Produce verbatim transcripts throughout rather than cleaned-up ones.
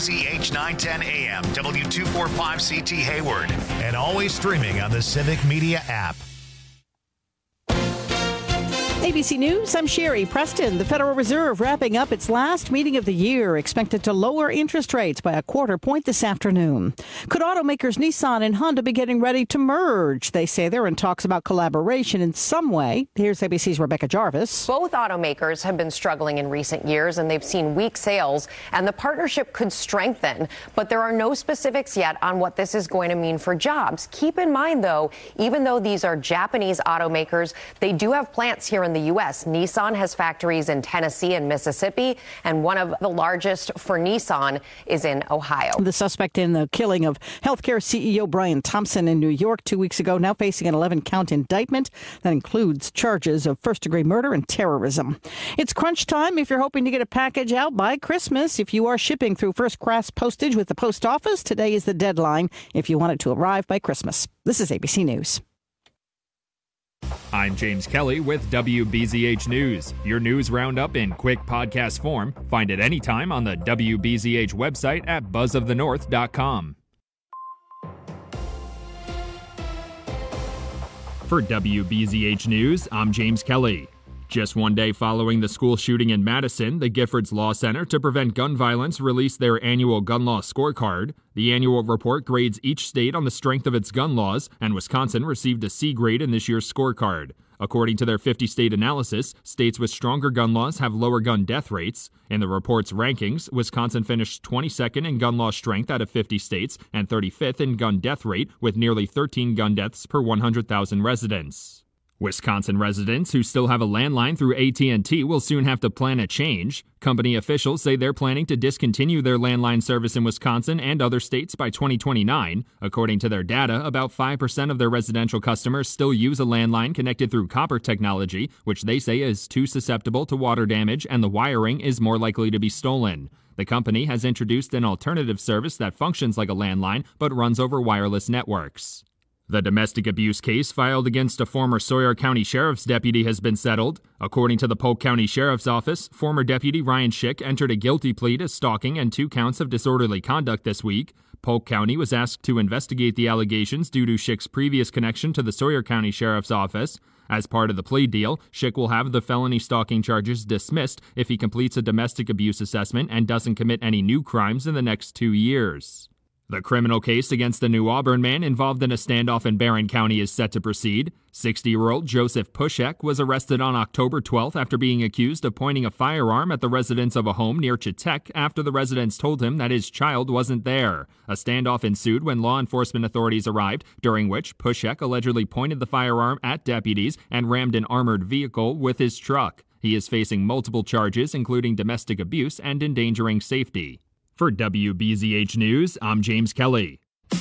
Z H nine ten A M, W two forty-five C T Hayward, and always streaming on the Civic Media app. A B C News, I'm Sherry Preston. The Federal Reserve wrapping up its last meeting of the year, expected to lower interest rates by a quarter point this afternoon. Could automakers Nissan and Honda be getting ready to merge? They say they're in talks about collaboration in some way. Here's A B C's Rebecca Jarvis. Both automakers have been struggling in recent years, and they've seen weak sales, and the partnership could strengthen. But there are no specifics yet on what this is going to mean for jobs. Keep in mind, though, even though these are Japanese automakers, they do have plants here in the U S. Nissan has factories in Tennessee and Mississippi, and one of the largest for Nissan is in Ohio. The suspect in the killing of healthcare C E O Brian Thompson in New York two weeks ago now facing an eleven-count indictment that includes charges of first-degree murder and terrorism. It's crunch time if you're hoping to get a package out by Christmas. If you are shipping through first-class postage with the post office, today is the deadline if you want it to arrive by Christmas. This is A B C News. I'm James Kelly with W B Z H News. Your news roundup in quick podcast form. Find it anytime on the W B Z H website at buzz of the north dot com. For W B Z H News, I'm James Kelly. Just one day following the school shooting in Madison, the Giffords Law Center to Prevent Gun Violence released their annual gun law scorecard. The annual report grades each state on the strength of its gun laws, and Wisconsin received a C grade in this year's scorecard. According to their fifty-state analysis, states with stronger gun laws have lower gun death rates. In the report's rankings, Wisconsin finished twenty-second in gun law strength out of fifty states and thirty-fifth in gun death rate, with nearly thirteen gun deaths per one hundred thousand residents. Wisconsin residents who still have a landline through A T and T will soon have to plan a change. Company officials say they're planning to discontinue their landline service in Wisconsin and other states by twenty twenty-nine. According to their data, about five percent of their residential customers still use a landline connected through copper technology, which they say is too susceptible to water damage and the wiring is more likely to be stolen. The company has introduced an alternative service that functions like a landline but runs over wireless networks. The domestic abuse case filed against a former Sawyer County Sheriff's deputy has been settled. According to the Polk County Sheriff's Office, former Deputy Ryan Schick entered a guilty plea to stalking and two counts of disorderly conduct this week. Polk County was asked to investigate the allegations due to Schick's previous connection to the Sawyer County Sheriff's Office. As part of the plea deal, Schick will have the felony stalking charges dismissed if he completes a domestic abuse assessment and doesn't commit any new crimes in the next two years. The criminal case against the New Auburn man involved in a standoff in Barron County is set to proceed. sixty-year-old Joseph Pushek was arrested on October twelfth after being accused of pointing a firearm at the residents of a home near Chetek after the residents told him that his child wasn't there. A standoff ensued when law enforcement authorities arrived, during which Pushek allegedly pointed the firearm at deputies and rammed an armored vehicle with his truck. He is facing multiple charges, including domestic abuse and endangering safety. For W B Z H News, I'm James Kelly.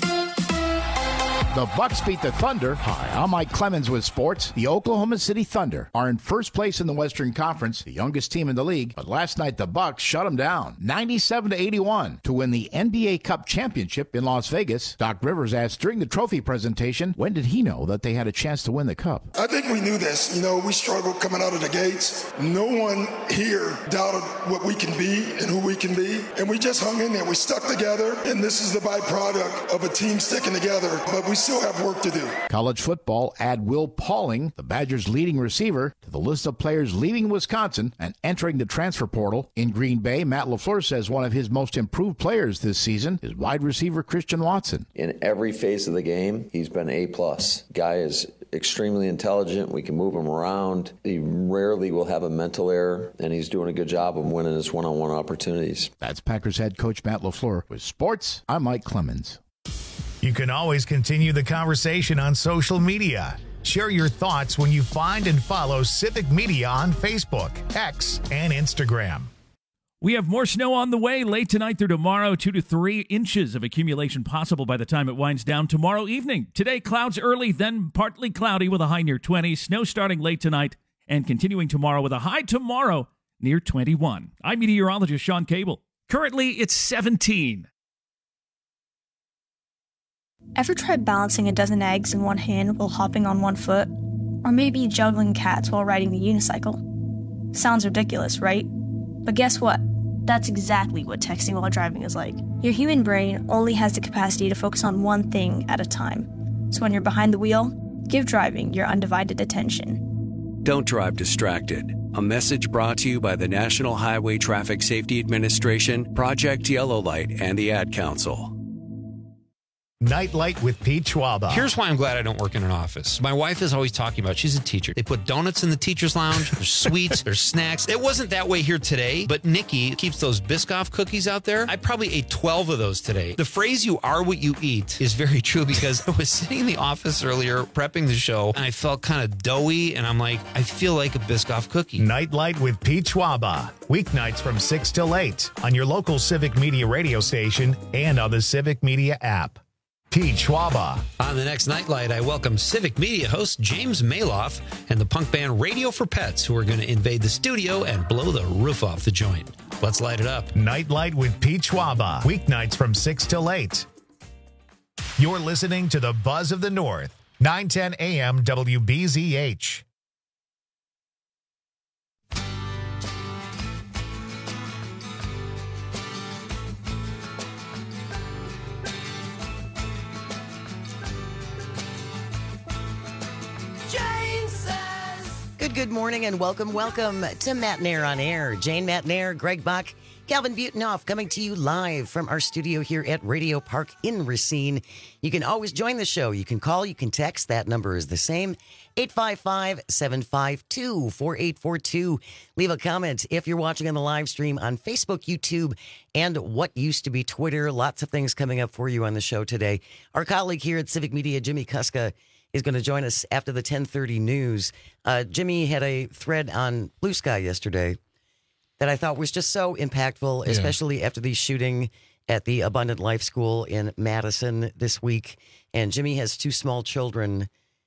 The Bucks beat the Thunder. Hi, I'm Mike Clemens with sports. The Oklahoma City Thunder are in first place in the Western Conference, the youngest team in the league. But last night, the Bucks shut them down, ninety-seven to eighty-one, to win the N B A Cup championship in Las Vegas. Doc Rivers asked during the trophy presentation, when did he know that they had a chance to win the Cup? I think we knew this. You know, we struggled coming out of the gates. No one here doubted what we can be and who we can be. And we just hung in there. We stuck together. And this is the byproduct of a team sticking together. But we still have work to do. College football, add Will Pauling, the Badgers' leading receiver, to the list of players leaving Wisconsin and entering the transfer portal. In Green Bay, Matt LaFleur says one of his most improved players this season is wide receiver Christian Watson. In every phase of the game, he's been A plus. Guy is extremely intelligent. We can move him around. He rarely will have a mental error, and he's doing a good job of winning his one-on-one opportunities. That's Packers head coach Matt LaFleur. With sports, I'm Mike Clemens. You can always continue the conversation on social media. Share your thoughts when you find and follow Civic Media on Facebook, X, and Instagram. We have more snow on the way late tonight through tomorrow. Two to three inches of accumulation possible by the time it winds down tomorrow evening. Today, clouds early, then partly cloudy with a high near twenty. Snow starting late tonight and continuing tomorrow with a high tomorrow near twenty-one. I'm meteorologist Sean Cable. Currently, it's seventeen. Ever tried balancing a dozen eggs in one hand while hopping on one foot? Or maybe juggling cats while riding the unicycle? Sounds ridiculous, right? But guess what? That's exactly what texting while driving is like. Your human brain only has the capacity to focus on one thing at a time. So when you're behind the wheel, give driving your undivided attention. Don't drive distracted. A message brought to you by the National Highway Traffic Safety Administration, Project Yellow Light, and the Ad Council. Nightlight with Pete Schwaba. Here's why I'm glad I don't work in an office. My wife is always talking about, she's a teacher. They put donuts in the teacher's lounge. There's sweets. There's snacks. It wasn't that way here today, but Nikki keeps those Biscoff cookies out there. I probably ate twelve of those today. The phrase, you are what you eat, is very true because I was sitting in the office earlier prepping the show and I felt kind of doughy and I'm like, I feel like a Biscoff cookie. Nightlight with Pete Schwaba. Weeknights from six till eight on your local Civic Media radio station and on the Civic Media app. Pete Schwaba. On the next Nightlight, I welcome Civic Media host James Maloff and the punk band Radio for Pets, who are going to invade the studio and blow the roof off the joint. Let's light it up. Nightlight with Pete Schwaba. Weeknights from six till eight. You're listening to the Buzz of the North. nine ten A M W B Z H. Good, good morning and welcome, welcome to Matt Nair on Air. Jane Matt Nair, Greg Bach, Calvin Butenhoff coming to you live from our studio here at Radio Park in Racine. You can always join the show. You can call, you can text. That number is the same, eight five five, seven five two, four eight four two. Leave a comment if you're watching on the live stream on Facebook, YouTube, and what used to be Twitter. Lots of things coming up for you on the show today. Our colleague here at Civic Media, Jimmy Kuska, is going to join us after the ten thirty news. Uh, Jimmy had a thread on Blue Sky yesterday that I thought was just so impactful, yeah. especially after the shooting at the Abundant Life School in Madison this week. And Jimmy has two small children,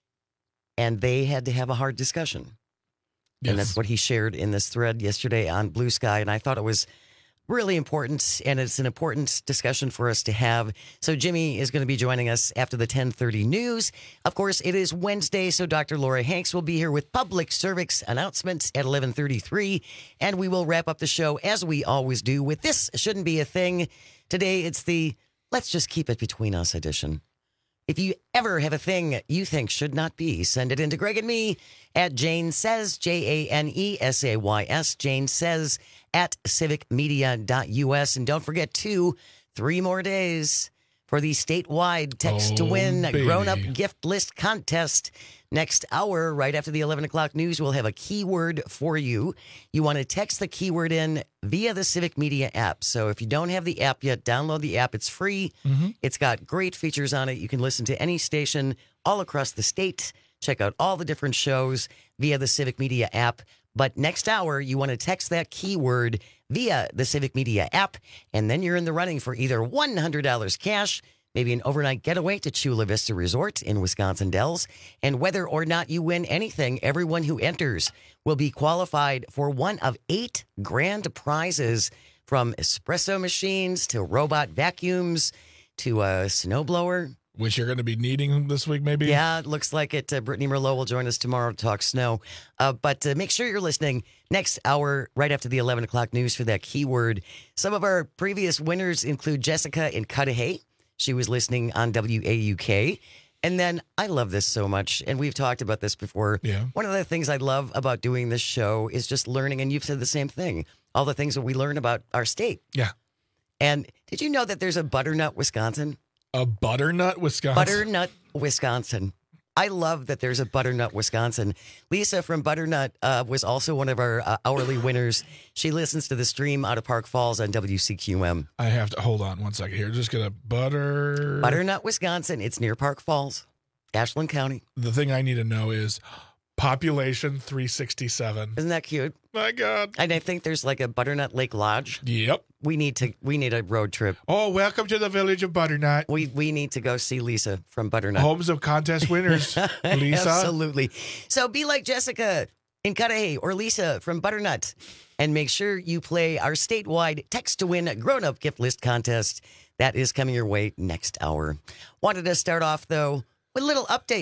and they had to have a hard discussion. Yes. And that's what he shared in this thread yesterday on Blue Sky. And I thought it was really important, and it's an important discussion for us to have. So Jimmy is going to be joining us after the ten thirty news. Of course, it is Wednesday, so Doctor Laura Hanks will be here with public service announcements at eleven thirty-three, and we will wrap up the show, as we always do, with This Shouldn't Be a Thing. Today, it's the Let's Just Keep It Between Us edition. If you ever have a thing you think should not be, send it in to Greg and me at Jane Says, J A N E S A Y S, Jane Says, at civic media dot U S. And don't forget, two, three more days for the statewide Text oh, to Win baby. Grown-Up Gift List Contest. Next hour, right after the eleven o'clock news, we'll have a keyword for you. You want to text the keyword in via the Civic Media app. So if you don't have the app yet, download the app. It's free. Mm-hmm. It's got great features on it. You can listen to any station all across the state. Check out all the different shows via the Civic Media app. But next hour, you want to text that keyword via the Civic Media app, and then you're in the running for either one hundred dollars cash, maybe an overnight getaway to Chula Vista Resort in Wisconsin Dells. And whether or not you win anything, everyone who enters will be qualified for one of eight grand prizes, from espresso machines to robot vacuums to a snowblower. Which you're going to be needing this week, maybe? Yeah, it looks like it. Uh, Brittany Merlot will join us tomorrow to talk snow. Uh, but uh, make sure you're listening next hour, right after the eleven o'clock news, for that keyword. Some of our previous winners include Jessica in Cudahy. She was listening on W A U K. And then, I love this so much, and we've talked about this before. Yeah. One of the things I love about doing this show is just learning, and you've said the same thing, all the things that we learn about our state. Yeah. And did you know that there's a Butternut, Wisconsin? A Butternut, Wisconsin? Butternut, Wisconsin. I love that there's a Butternut, Wisconsin. Lisa from Butternut uh, was also one of our uh, hourly winners. She listens to the stream out of Park Falls on W C Q M. I have to, hold on one second here. Just going to butter... Butternut, Wisconsin. It's near Park Falls, Ashland County. The thing I need to know is population three sixty-seven. Isn't that cute? My God. And I think there's like a Butternut Lake Lodge. Yep. We need to. We need a road trip. Oh, welcome to the village of Butternut. We we need to go see Lisa from Butternut. Homes of contest winners, Lisa. Absolutely. So be like Jessica in Cudahy or Lisa from Butternut, and make sure you play our statewide Text to Win Grown-Up Gift List Contest. That is coming your way next hour. Wanted to start off, though, with a little update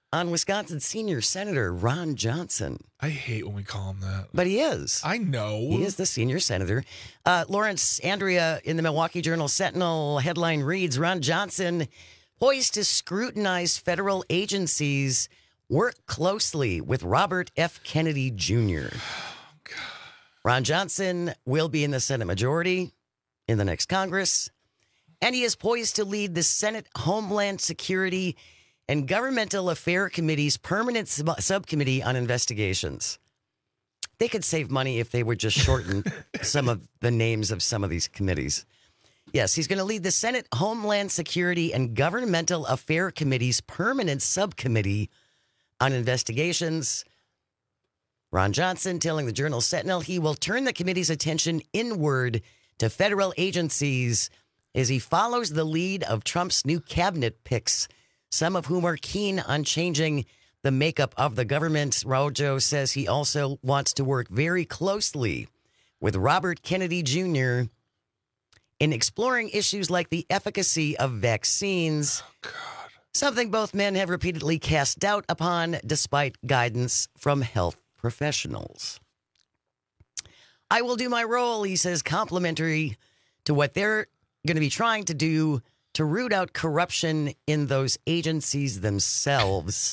on Wisconsin senior senator Ron Johnson. I hate when we call him that. But he is. I know. He is the senior senator. Uh, Lawrence Andrea in the Milwaukee Journal Sentinel headline reads, Ron Johnson poised to scrutinize federal agencies, work closely with Robert F. Kennedy Junior Oh, Ron Johnson will be in the Senate majority in the next Congress, and he is poised to lead the Senate Homeland Security and Governmental Affair Committee's permanent sub- subcommittee on investigations. They could save money if they would just shorten some of the names of some of these committees. Yes, he's going to lead the Senate Homeland Security and Governmental Affair Committee's permanent subcommittee on investigations. Ron Johnson telling the Journal Sentinel he will turn the committee's attention inward to federal agencies as he follows the lead of Trump's new cabinet picks, some of whom are keen on changing the makeup of the government. Rojo says he also wants to work very closely with Robert Kennedy Junior in exploring issues like the efficacy of vaccines, oh, God. Something both men have repeatedly cast doubt upon despite guidance from health professionals. I will do my role, he says, complimentary to what they're going to be trying to do to root out corruption in those agencies themselves.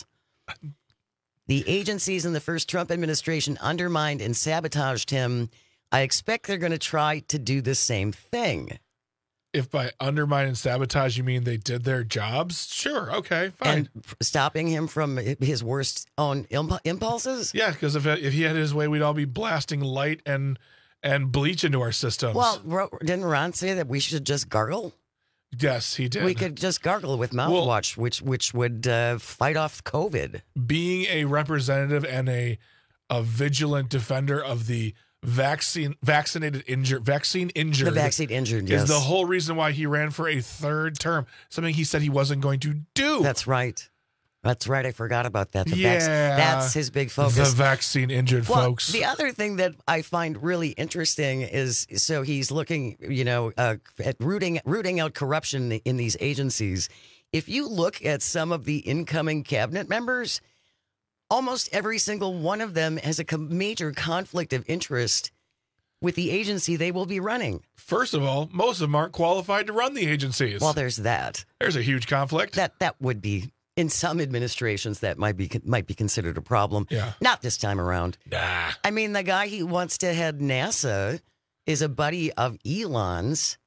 The agencies in the first Trump administration undermined and sabotaged him. I expect they're going to try to do the same thing. If by undermine and sabotage you mean they did their jobs, sure, okay, fine. And stopping him from his worst own imp- impulses? Yeah, because if if he had his way, we'd all be blasting light and and bleach into our systems. Well, didn't Ron say that we should just gargle? Yes, he did. We could just gargle with mouthwash, well, which which would uh, fight off COVID. Being a representative and a a vigilant defender of the vaccine vaccinated injured vaccine injured the vaccine injured is yes. the whole reason why he ran for a third term. Something he said he wasn't going to do. That's right. That's right. I forgot about that. The yeah, vac- that's his big focus. The vaccine injured well, folks. The other thing that I find really interesting is so he's looking, you know, uh, at rooting rooting out corruption in these agencies. If you look at some of the incoming cabinet members, almost every single one of them has a major conflict of interest with the agency they will be running. First of all, most of them aren't qualified to run the agencies. Well, there's that. There's a huge conflict. That that would be. In some administrations, that might be might be considered a problem. Yeah. Not this time around. Nah. I mean, the guy who wants to head NASA is a buddy of Elon's.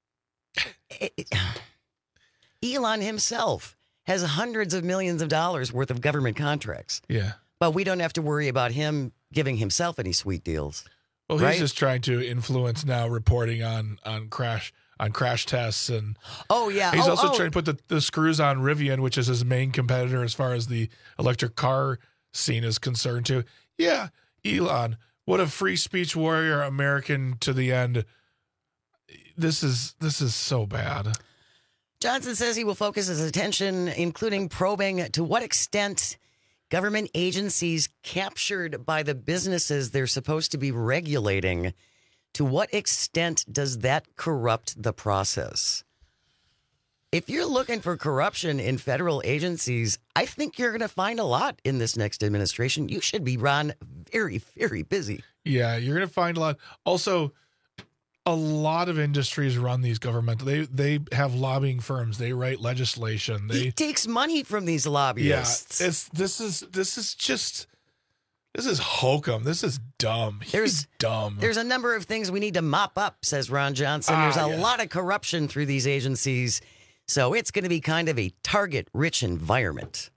Elon himself has hundreds of millions of dollars worth of government contracts. Yeah. But we don't have to worry about him giving himself any sweet deals. Well, he's right? just trying to influence now reporting on on crash on crash tests, and oh yeah, he's oh, also oh. trying to put the, the screws on Rivian, which is his main competitor as far as the electric car scene is concerned. Too, yeah, Elon, what a free speech warrior, American to the end. This is this is so bad. Johnson says he will focus his attention, including probing to what extent government agencies captured by the businesses they're supposed to be regulating. To what extent does that corrupt the process? If you're looking for corruption in federal agencies, I think you're going to find a lot in this next administration. You should be, Ron, very, very busy. Yeah, you're going to find a lot. Also, a lot of industries run these governmental. They they have lobbying firms. They write legislation. They he takes money from these lobbyists. Yeah, it's this is this is just. This is hokum. This is dumb. There's He's dumb. There's a number of things we need to mop up, says Ron Johnson. There's ah, a yeah. lot of corruption through these agencies, so it's going to be kind of a target-rich environment.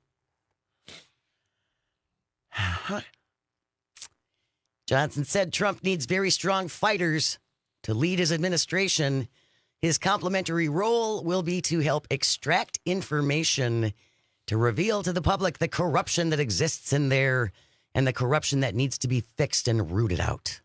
Johnson said Trump needs very strong fighters to lead his administration. His complementary role will be to help extract information to reveal to the public the corruption that exists in there and the corruption that needs to be fixed and rooted out.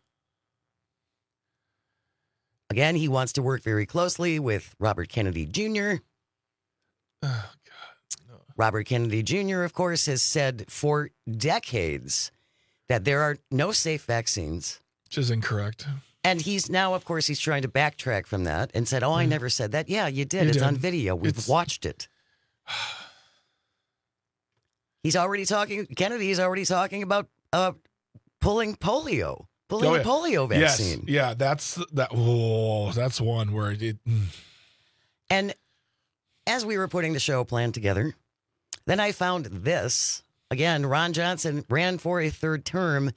Again, he wants to work very closely with Robert Kennedy Junior Oh, God. No. Robert Kennedy Junior, of course, has said for decades that there are no safe vaccines. Which is incorrect. And he's now, of course, he's trying to backtrack from that and said, oh, I never said that. Yeah, you did. You it's did. on video. We've It's... watched it. He's already talking, Kennedy's already talking about uh, pulling polio, pulling Oh, a yeah. polio vaccine. Yes, yeah, that's that. Oh, that's one where it. Mm. And as we were putting the show plan together, then I found this. Again, Ron Johnson ran for a third term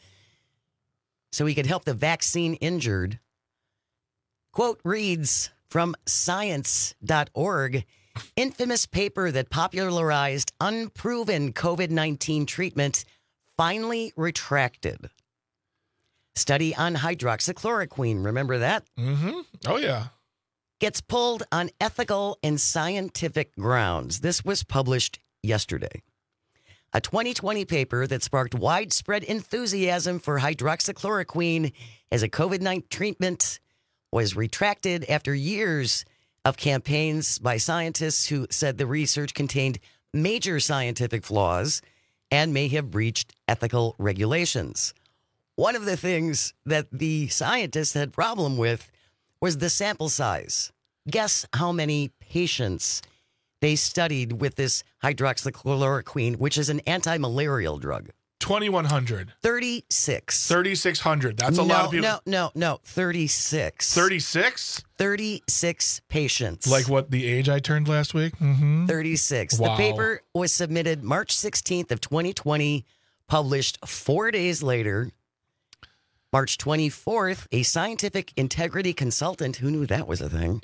so he could help the vaccine injured. Quote reads from science dot org, infamous paper that popularized unproven COVID nineteen treatment finally retracted. Study on hydroxychloroquine, remember that? Mm-hmm. Oh, yeah. Gets pulled on ethical and scientific grounds. This was published yesterday. A twenty twenty paper that sparked widespread enthusiasm for hydroxychloroquine as a COVID nineteen treatment was retracted after years of campaigns by scientists who said the research contained major scientific flaws and may have breached ethical regulations. One of the things that the scientists had problem with was the sample size. Guess how many patients they studied with this hydroxychloroquine, which is an anti-malarial drug. twenty-one hundred. thirty-six. thirty-six hundred. That's a no, lot of people. No, no, no. thirty-six. thirty-six? thirty-six patients. Like what the age I turned last week? Mm-hmm. thirty-six. Wow. The paper was submitted March sixteenth of twenty twenty, published four days later. March twenty-fourth, a scientific integrity consultant, who knew that was a thing,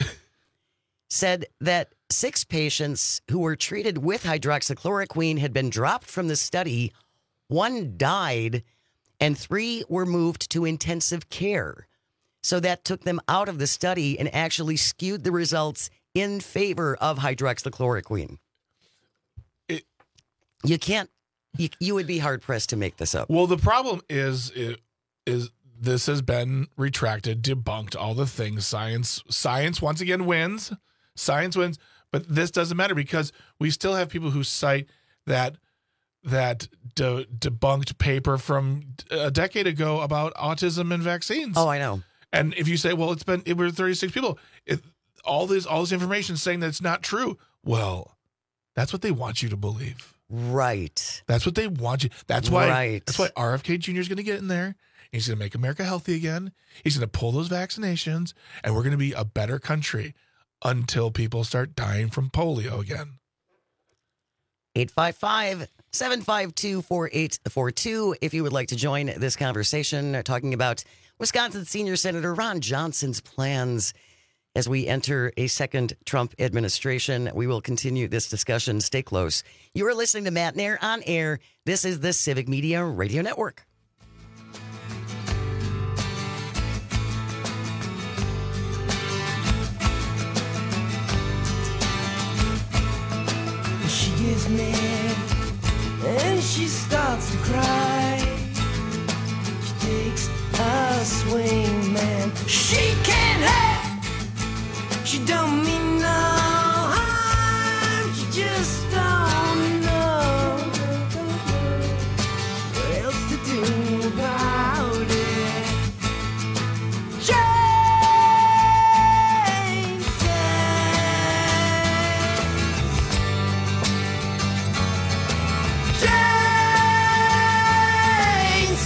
said that six patients who were treated with hydroxychloroquine had been dropped from the study, one died, and three were moved to intensive care. So that took them out of the study and actually skewed the results in favor of hydroxychloroquine. It, you can't, you, you would be hard-pressed to make this up. Well, the problem is, is, is this has been retracted, debunked, all the things. Science, science once again wins. Science wins. But this doesn't matter because we still have people who cite that that de- debunked paper from a decade ago about autism and vaccines. Oh, I know. And if you say, well, it's been, it were thirty-six people, it, all this, all this information saying that it's not true. Well, that's what they want you to believe. Right. That's what they want you. That's why, right. That's why R F K Junior is going to get in there. He's going to make America healthy again. He's going to pull those vaccinations and we're going to be a better country until people start dying from polio again. eight five five, seven five two, four eight four two if you would like to join this conversation talking about Wisconsin Senior Senator Ron Johnson's plans as we enter a second Trump administration. We will continue this discussion. Stay close. You are listening to Matt Nair on Air. This is the Civic Media Radio Network. She gets mad and she starts to cry. She takes a swing, man. She can't help. She don't mean no harm. She just don't know what else to do about it. Jane says, Jane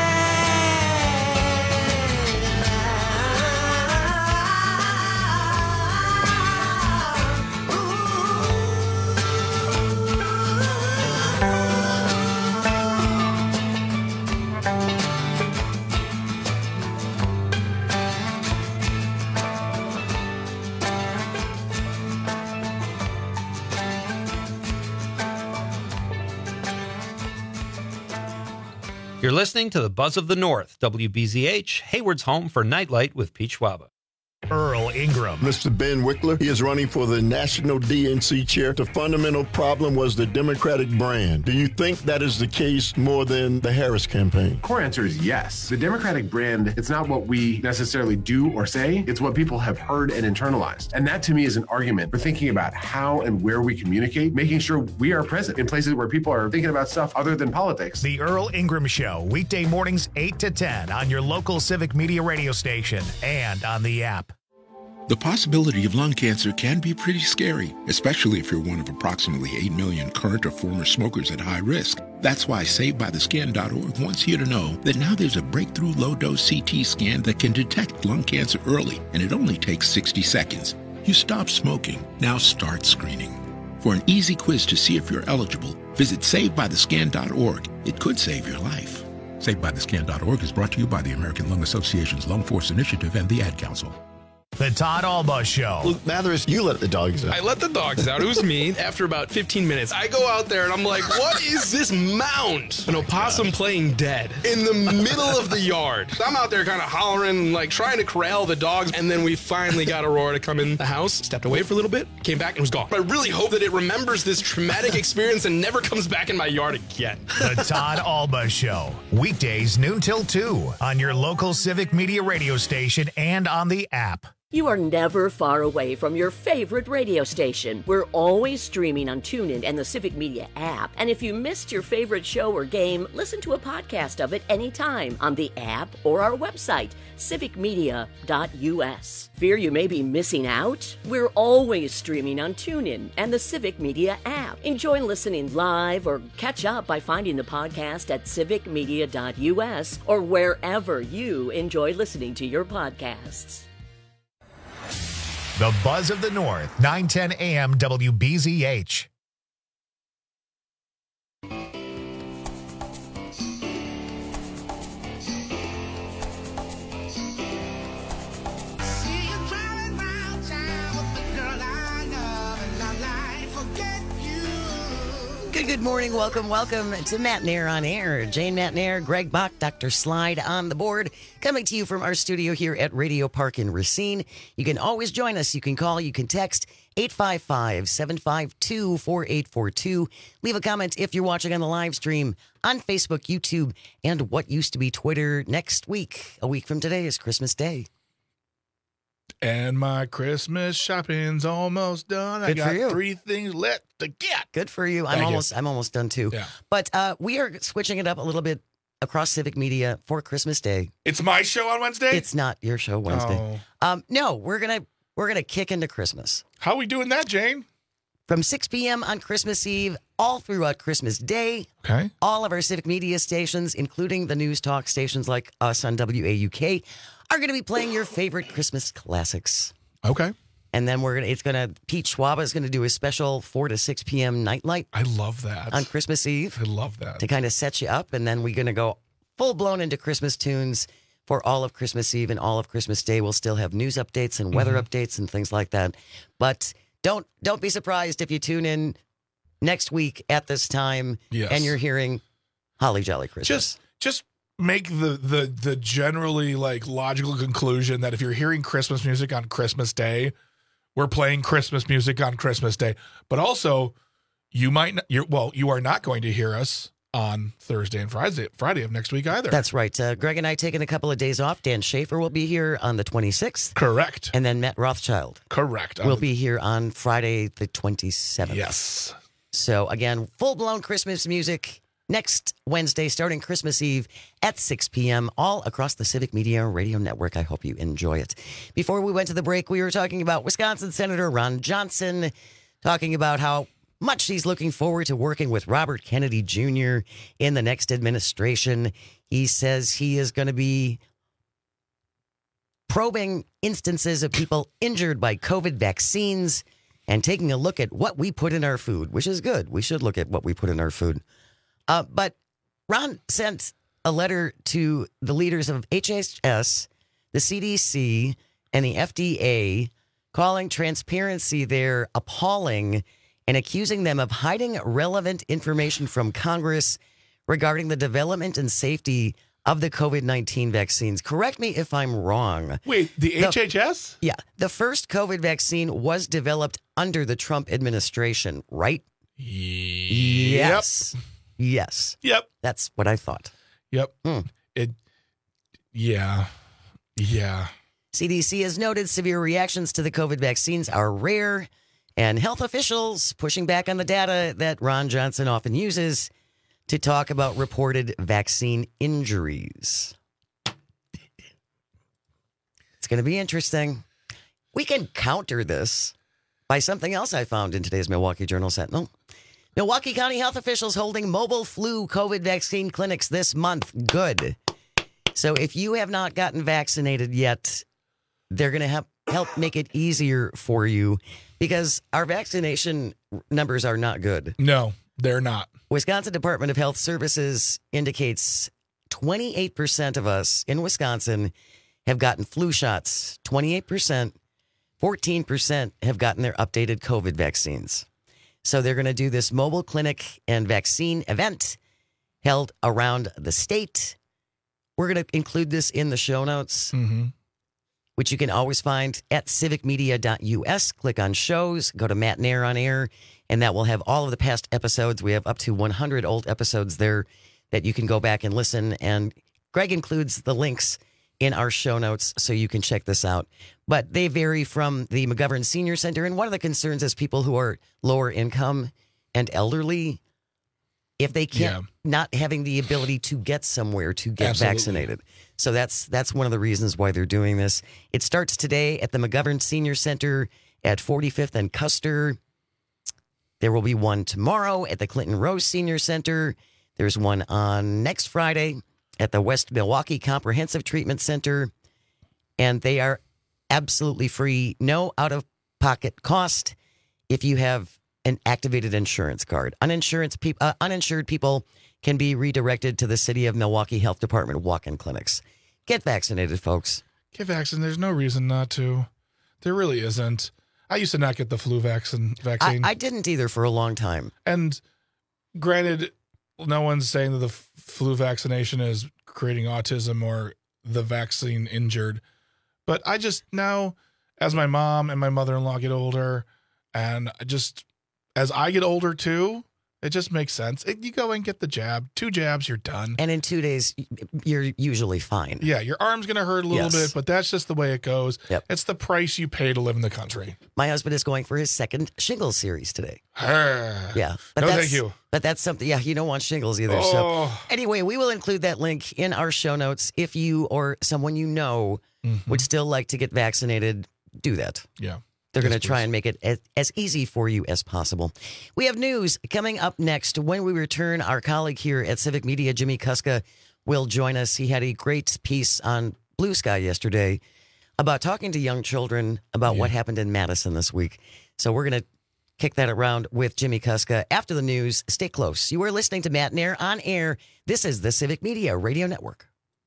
You're listening to the Buzz of the North, W B Z H, Hayward's home for Nightlight with Pete Schwaba. Earl Ingram. Mister Ben Wickler, he is running for the National D N C chair. The fundamental problem was the Democratic brand. Do you think that is the case more than the Harris campaign? Core answer is yes. The Democratic brand, it's not what we necessarily do or say, it's what people have heard and internalized. And that to me is an argument for thinking about how and where we communicate, making sure we are present in places where people are thinking about stuff other than politics. The Earl Ingram Show, weekday mornings eight to ten on your local Civic Media radio station and on the app. The possibility of lung cancer can be pretty scary, especially if you're one of approximately eight million current or former smokers at high risk. That's why Saved By The Scan dot org wants you to know that now there's a breakthrough low-dose C T scan that can detect lung cancer early, and it only takes sixty seconds. You stop smoking, now start screening. For an easy quiz to see if you're eligible, visit Saved By The Scan dot org. It could save your life. Saved By The Scan dot org is brought to you by the American Lung Association's Lung Force Initiative and the Ad Council. The Todd Alba Show. Luke Mathers, you let the dogs out. I let the dogs out. It was me. After about fifteen minutes, I go out there and I'm like, what is this mound? An opossum playing dead in the middle of the yard. So I'm out there kind of hollering, like trying to corral the dogs. And then we finally got Aurora to come in the house, stepped away for a little bit, came back and was gone. I really hope that it remembers this traumatic experience and never comes back in my yard again. The Todd Alba Show. Weekdays noon till two on your local Civic Media radio station and on the app. You are never far away from your favorite radio station. We're always streaming on TuneIn and the Civic Media app. And if you missed your favorite show or game, listen to a podcast of it anytime on the app or our website, civic media dot u s. Fear you may be missing out? We're always streaming on TuneIn and the Civic Media app. Enjoy listening live or catch up by finding the podcast at civic media dot u s or wherever you enjoy listening to your podcasts. The Buzz of the North, nine ten a m W B Z H. Good, good morning. Welcome, welcome to Matt Nair on Air. Jane Matt Nair, Greg Bach, Doctor Slide on the board, coming to you from our studio here at Radio Park in Racine. You can always join us. You can call, you can text eight five five, seven five two, four eight four two. Leave a comment if you're watching on the live stream on Facebook, YouTube, and what used to be Twitter. Next week, a week from today, is Christmas Day. And my Christmas shopping's almost done. Good I got for you. three things left to get. Good for you. I'm Thank almost you. I'm almost done too. Yeah. But uh, we are switching it up a little bit across Civic Media for Christmas Day. It's my show on Wednesday? It's not your show Wednesday. Oh. Um, no, we're gonna we're gonna kick into Christmas. How are we doing that, Jane? From six p.m. on Christmas Eve, all throughout Christmas Day. Okay. All of our Civic Media stations, including the news talk stations like us on W A U K, are going to be playing your favorite Christmas classics. Okay. And then we're gonna it's gonna Pete Schwab is gonna do a special four to six p.m. nightlight. I love that. On Christmas Eve. I love that. To kind of set you up, and then we're gonna go full blown into Christmas tunes for all of Christmas Eve and all of Christmas Day. We'll still have news updates and weather Mhm. updates and things like that. But don't don't be surprised if you tune in next week at this time Yes. and you're hearing Holly Jolly Christmas. Just just make the, the the generally like logical conclusion that if you're hearing Christmas music on Christmas Day, we're playing Christmas music on Christmas Day. But also, you might not, you're well, you are not going to hear us on Thursday and Friday Friday of next week either. That's right. Uh, Greg and I taking a couple of days off. Dan Schaefer will be here on the twenty-sixth. Correct. And then Matt Rothschild. Correct. Will be here on Friday the twenty-seventh. Yes. So again, full-blown Christmas music next Wednesday, starting Christmas Eve at six p.m., all across the Civic Media Radio Network. I hope you enjoy it. Before we went to the break, we were talking about Wisconsin Senator Ron Johnson, talking about how much he's looking forward to working with Robert Kennedy Junior in the next administration. He says he is going to be probing instances of people injured by COVID vaccines and taking a look at what we put in our food, which is good. We should look at what we put in our food. Uh, but Ron sent a letter to the leaders of H H S, the C D C, and the F D A, calling transparency there appalling and accusing them of hiding relevant information from Congress regarding the development and safety of the COVID nineteen vaccines. Correct me if I'm wrong. Wait, the, the H H S? Yeah. The first COVID vaccine was developed under the Trump administration, right? Yes. Yes. Yep. That's what I thought. Yep. Hmm. It. Yeah. Yeah. C D C has noted severe reactions to the COVID vaccines are rare, and health officials pushing back on the data that Ron Johnson often uses to talk about reported vaccine injuries. It's going to be interesting. We can counter this by something else I found in today's Milwaukee Journal Sentinel. Milwaukee County health officials holding mobile flu COVID vaccine clinics this month. Good. So if you have not gotten vaccinated yet, they're going to help help make it easier for you because our vaccination numbers are not good. No, they're not. Wisconsin Department of Health Services indicates twenty-eight percent of us in Wisconsin have gotten flu shots. twenty-eight percent, fourteen percent have gotten their updated COVID vaccines. So they're going to do this mobile clinic and vaccine event held around the state. We're going to include this in the show notes, mm-hmm. which you can always find at civic media dot u s. Click on shows, go to Matt Nair on Air, and that will have all of the past episodes. We have up to one hundred old episodes there that you can go back and listen. And Greg includes the links in our show notes so you can check this out. But they vary from the McGovern Senior Center. And one of the concerns is people who are lower income and elderly, if they can't, yeah. not having the ability to get somewhere to get Absolutely. vaccinated. So that's that's one of the reasons why they're doing this. It starts today at the McGovern Senior Center at forty-fifth and Custer. There will be one tomorrow at the Clinton Rose Senior Center. There's one on next Friday at the West Milwaukee Comprehensive Treatment Center. And they are absolutely free, no out-of-pocket cost if you have an activated insurance card. Uninsurance peop- uh, uninsured people can be redirected to the City of Milwaukee Health Department walk-in clinics. Get vaccinated, folks. Get vaccinated. There's no reason not to. There really isn't. I used to not get the flu vaccine. vaccine. I, I didn't either for a long time. And granted, no one's saying that the f- flu vaccination is creating autism or the vaccine injured. But I just now, as my mom and my mother-in-law get older, and I just... as I get older, too, it just makes sense. It, you go and get the jab. Two jabs, you're done. And in two days, you're usually fine. Yeah, your arm's going to hurt a little yes. bit, but that's just the way it goes. Yep. It's the price you pay to live in the country. My husband is going for his second shingles series today. yeah. But no, that's, thank you. But that's something, yeah, you don't want shingles either. Oh. So anyway, we will include that link in our show notes. If you or someone you know mm-hmm. would still like to get vaccinated, do that. Yeah. They're yes, going to try please. and make it as, as easy for you as possible. We have news coming up next. When we return, our colleague here at Civic Media, Jimmy Kuska, will join us. He had a great piece on Blue Sky yesterday about talking to young children about yeah. what happened in Madison this week. So we're going to kick that around with Jimmy Kuska after the news. Stay close. You are listening to Matt Nair on Air. This is the Civic Media Radio Network.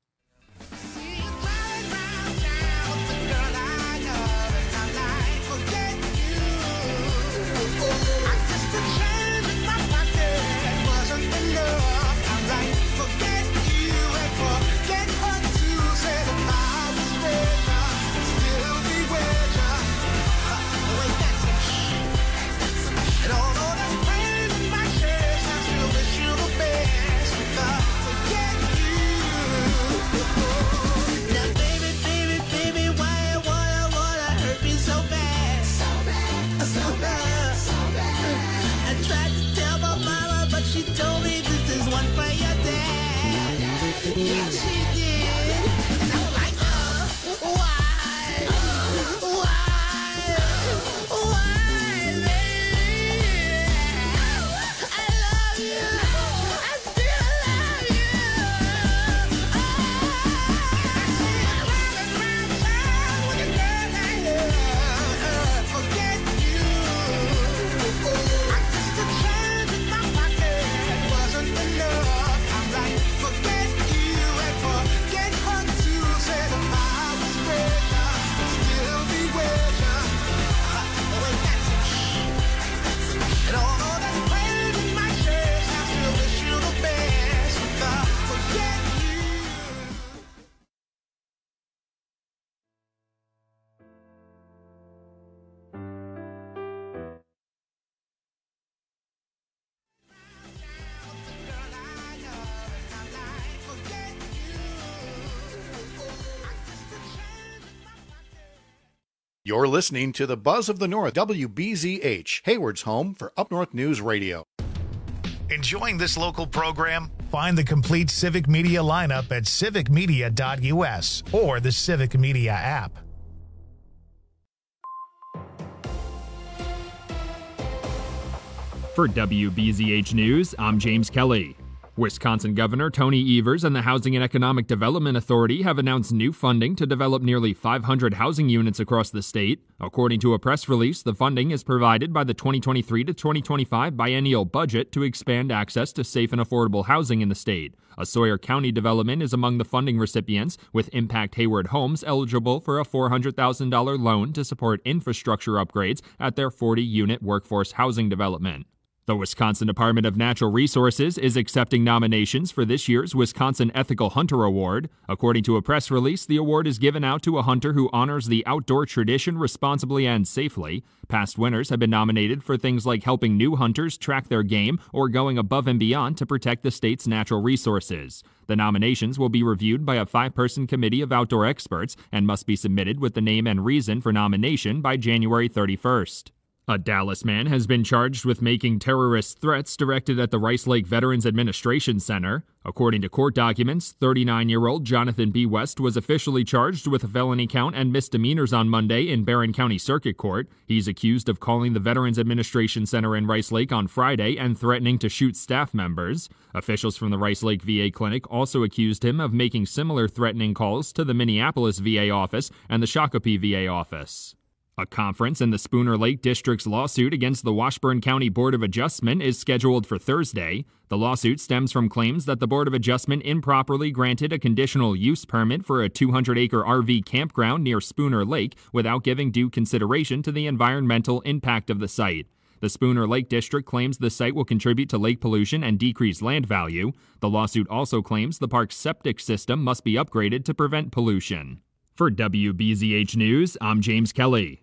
You're listening to the Buzz of the North, W B Z H, Hayward's home for Up North News Radio. Enjoying this local program? Find the complete Civic Media lineup at civic media dot u s or the Civic Media app. For W B Z H News, I'm James Kelly. Wisconsin Governor Tony Evers and the Housing and Economic Development Authority have announced new funding to develop nearly five hundred housing units across the state. According to a press release, the funding is provided by the twenty twenty-three to twenty twenty-five biennial budget to expand access to safe and affordable housing in the state. A Sawyer County development is among the funding recipients, with Impact Hayward Homes eligible for a four hundred thousand dollars loan to support infrastructure upgrades at their forty-unit workforce housing development. The Wisconsin Department of Natural Resources is accepting nominations for this year's Wisconsin Ethical Hunter Award. According to a press release, the award is given out to a hunter who honors the outdoor tradition responsibly and safely. Past winners have been nominated for things like helping new hunters track their game or going above and beyond to protect the state's natural resources. The nominations will be reviewed by a five-person committee of outdoor experts and must be submitted with the name and reason for nomination by January thirty-first. A Dallas man has been charged with making terrorist threats directed at the Rice Lake Veterans Administration Center. According to court documents, thirty-nine-year-old Jonathan B. West was officially charged with a felony count and misdemeanors on Monday in Barron County Circuit Court. He's accused of calling the Veterans Administration Center in Rice Lake on Friday and threatening to shoot staff members. Officials from the Rice Lake V A Clinic also accused him of making similar threatening calls to the Minneapolis V A office and the Shakopee V A office. A conference in the Spooner Lake District's lawsuit against the Washburn County Board of Adjustment is scheduled for Thursday. The lawsuit stems from claims that the Board of Adjustment improperly granted a conditional use permit for a two hundred acre R V campground near Spooner Lake without giving due consideration to the environmental impact of the site. The Spooner Lake District claims the site will contribute to lake pollution and decrease land value. The lawsuit also claims the park's septic system must be upgraded to prevent pollution. For W B Z H News, I'm James Kelly.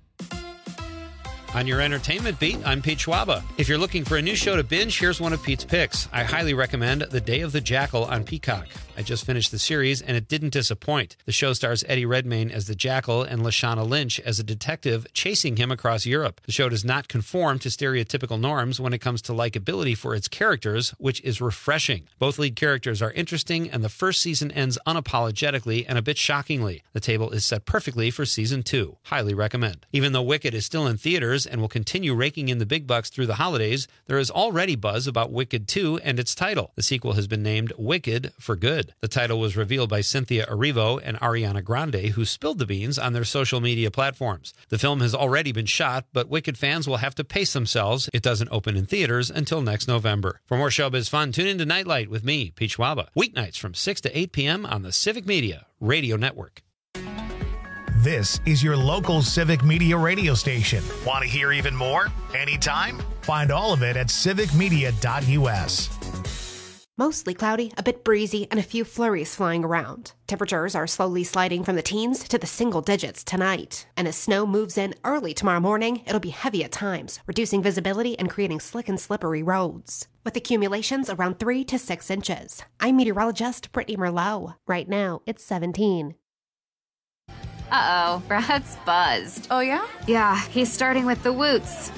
On your entertainment beat, I'm Pete Schwaba. If you're looking for a new show to binge, here's one of Pete's picks. I highly recommend The Day of the Jackal on Peacock. I just finished the series, and it didn't disappoint. The show stars Eddie Redmayne as the Jackal and Lashana Lynch as a detective chasing him across Europe. The show does not conform to stereotypical norms when it comes to likability for its characters, which is refreshing. Both lead characters are interesting, and the first season ends unapologetically and a bit shockingly. The table is set perfectly for season two. Highly recommend. Even though Wicked is still in theaters and will continue raking in the big bucks through the holidays, there is already buzz about Wicked two and its title. The sequel has been named Wicked for Good. The title was revealed by Cynthia Erivo and Ariana Grande, who spilled the beans on their social media platforms. The film has already been shot, but Wicked fans will have to pace themselves. It doesn't open in theaters until next November. For more showbiz fun, tune in to Nightlight with me, Pete Schwaba, weeknights from six to eight p.m. on the Civic Media Radio Network. This is your local Civic Media radio station. Want to hear even more? Anytime? Find all of it at civic media dot u s. Mostly cloudy, a bit breezy, and a few flurries flying around. Temperatures are slowly sliding from the teens to the single digits tonight. And as snow moves in early tomorrow morning, it'll be heavy at times, reducing visibility and creating slick and slippery roads. With accumulations around three to six inches. I'm meteorologist Brittany Merlot. Right now, it's seventeen. Uh-oh, Brad's buzzed. Oh, yeah? Yeah, he's starting with the woots.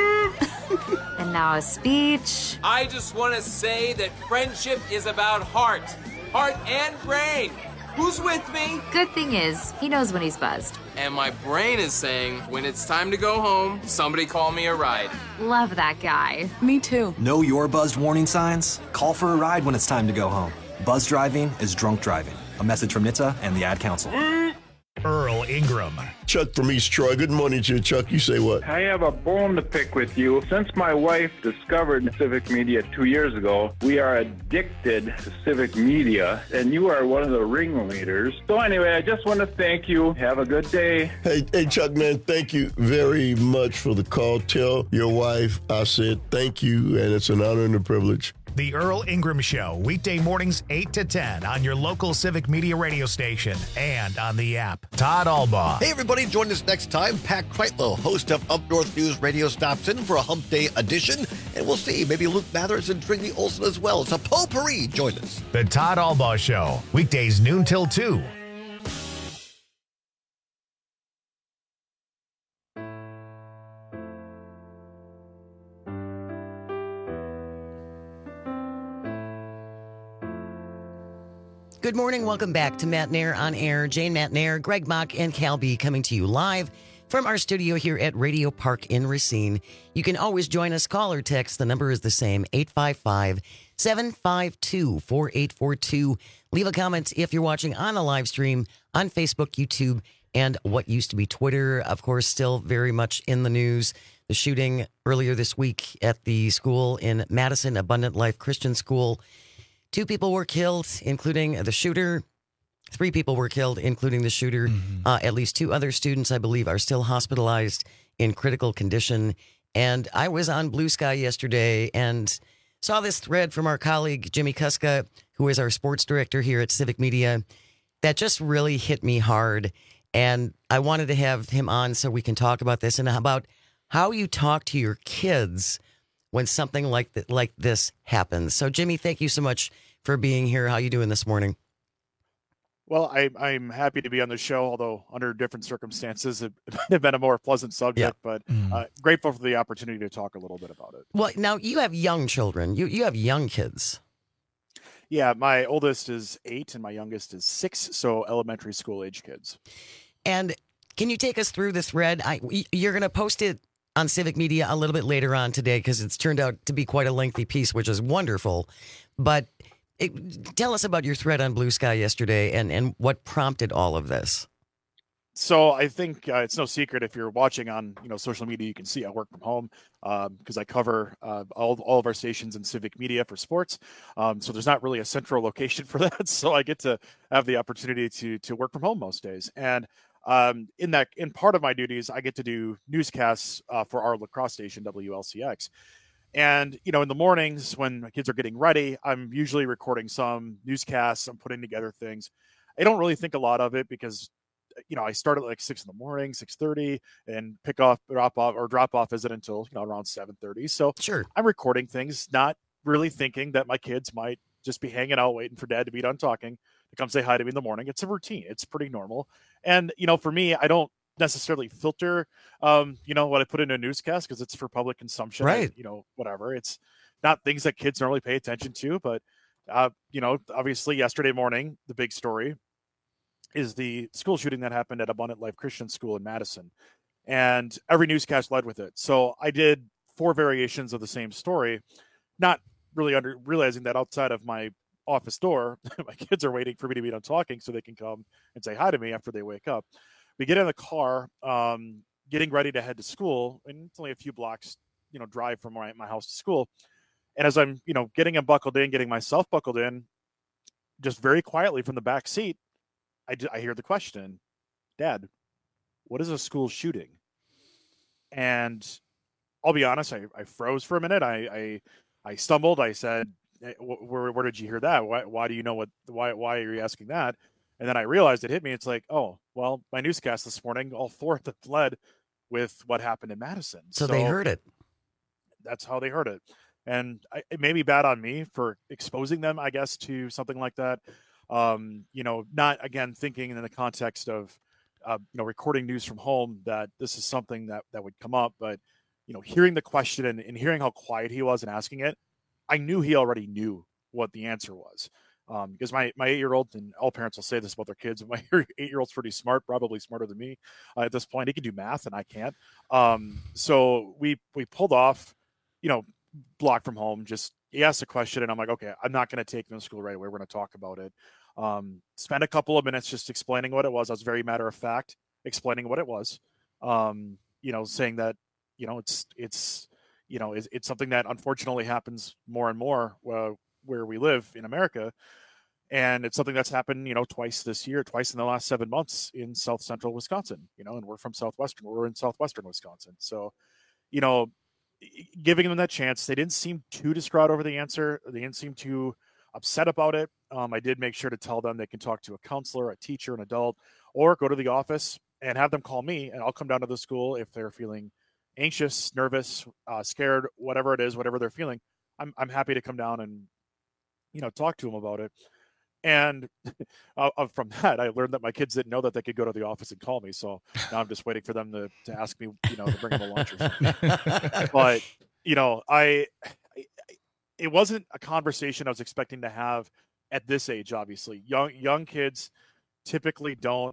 And now a speech. I just want to say that friendship is about heart. Heart and brain. Who's with me? Good thing is, he knows when he's buzzed. And my brain is saying, when it's time to go home, somebody call me a ride. Love that guy. Me too. Know your buzzed warning signs? Call for a ride when it's time to go home. Buzz driving is drunk driving. A message from N H T S A and the Ad Council. Earl Ingram. Chuck from East Troy. Good morning to you, Chuck. You say what? I have a bone to pick with you. Since my wife discovered Civic Media two years ago, we are addicted to Civic Media, and you are one of the ringleaders. So anyway, I just want to thank you. Have a good day. Hey, hey, Chuck, man, thank you very much for the call. Tell your wife I said thank you, and it's an honor and a privilege. The Earl Ingram Show, weekday mornings eight to ten on your local Civic Media radio station and on the app. Todd Albaugh. Hey, everybody, join us next time. Pat Kreitlow, host of Up North News Radio, stops in for a Hump Day edition, and we'll see. Maybe Luke Mathers and Trinity Olsen as well. It's a potpourri. Join us. The Todd Albaugh Show, weekdays noon till two. Good morning. Welcome back to Matt Nair on Air. Jane Matt Nair, Greg Mock, and Cal B coming to you live from our studio here at Radio Park in Racine. You can always join us. Call or text. The number is the same, eight five five, seven five two, four eight four two. Leave a comment if you're watching on a live stream on Facebook, YouTube, and what used to be Twitter. Of course, still very much in the news. The shooting earlier this week at the school in Madison, Abundant Life Christian School. Two people were killed, including the shooter. Three people were killed, including the shooter. Mm-hmm. Uh, at least two other students, I believe, are still hospitalized in critical condition. And I was on Blue Sky yesterday and saw this thread from our colleague, Jimmy Kuska, who is our sports director here at Civic Media, that just really hit me hard. And I wanted to have him on so we can talk about this and about how you talk to your kids when something like th- like this happens. So, Jimmy, thank you so much for being here. How you doing this morning? Well, I, I'm happy to be on the show, although under different circumstances, it would have been a more pleasant subject, yeah. but mm. uh, grateful for the opportunity to talk a little bit about it. Well, now you have young children. You you have young kids. Yeah, my oldest is eight and my youngest is six, so elementary school age kids. And can you take us through the thread? I, you're going to post it on Civic Media a little bit later on today because it's turned out to be quite a lengthy piece, which is wonderful. But It, tell us about your thread on Blue Sky yesterday and, and what prompted all of this. So I think uh, it's no secret if you're watching on you know social media, you can see I work from home because um, I cover uh, all, all of our stations in Civic Media for sports. Um, so there's not really a central location for that. So I get to have the opportunity to to work from home most days. And um, in that, in part of my duties, I get to do newscasts uh, for our lacrosse station, W L C X. And, you know, in the mornings when my kids are getting ready, I'm usually recording some newscasts. I'm putting together things. I don't really think a lot of it because, you know, I start at like six in the morning, six thirty, and pick off, drop off, or drop off isn't until, you know, around seven thirty. So sure, I'm recording things, not really thinking that my kids might just be hanging out waiting for dad to be done talking to come say hi to me in the morning. It's a routine. It's pretty normal. And, you know, for me, I don't necessarily filter um you know what I put in a newscast because it's for public consumption, right? You know, whatever, it's not things that kids normally pay attention to, but uh you know obviously yesterday morning the big story is the school shooting that happened at Abundant Life Christian School in Madison, and every newscast led with it. So I did four variations of the same story, not really under realizing that outside of my office door my kids are waiting for me to be done talking so they can come and say hi to me after they wake up. We get in the car, um, getting ready to head to school, and it's only a few blocks, you know, drive from my, my house to school. And as I'm, you know, getting them buckled in, getting myself buckled in, just very quietly from the back seat, I, I hear the question, Dad, what is a school shooting? And I'll be honest, I, I froze for a minute. I, I, I stumbled. I said, where, where did you hear that? Why, why do you know what, why, why are you asking that? And then I realized it hit me. It's like, oh, well, my newscast this morning, all four of them led with what happened in Madison. So, so they heard it. That's how they heard it. And I, it may be bad on me for exposing them, I guess, to something like that. Um, you know, not, again, thinking in the context of, uh, you know, recording news from home that this is something that, that would come up. But, you know, hearing the question and, and hearing how quiet he was and asking it, I knew he already knew what the answer was. Um, because my, my eight-year-old, and all parents will say this about their kids, my eight-year-old's pretty smart, probably smarter than me uh, at this point. He can do math and I can't. Um, so we we pulled off, you know, block from home. Just he asked a question and I'm like, okay, I'm not going to take them to school right away. We're going to talk about it. Um, spend a couple of minutes just explaining what it was. I was very matter of fact, explaining what it was. Um, you know, saying that, you know, it's it's you know, it's, it's something that unfortunately happens more and more uh, where we live in America. And it's something that's happened, you know, twice this year, twice in the last seven months in South Central Wisconsin, you know, and we're from Southwestern, we're in Southwestern Wisconsin. So, you know, giving them that chance, they didn't seem too distraught over the answer. They didn't seem too upset about it. Um, I did make sure to tell them they can talk to a counselor, a teacher, an adult, or go to the office and have them call me and I'll come down to the school if they're feeling anxious, nervous, uh, scared, whatever it is, whatever they're feeling. I'm I'm happy to come down and, you know, talk to them about it. And uh, from that, I learned that my kids didn't know that they could go to the office and call me. So now I'm just waiting for them to, to ask me, you know, to bring them a lunch or something. But, you know, I, I, it wasn't a conversation I was expecting to have at this age, obviously. Young young kids typically don't,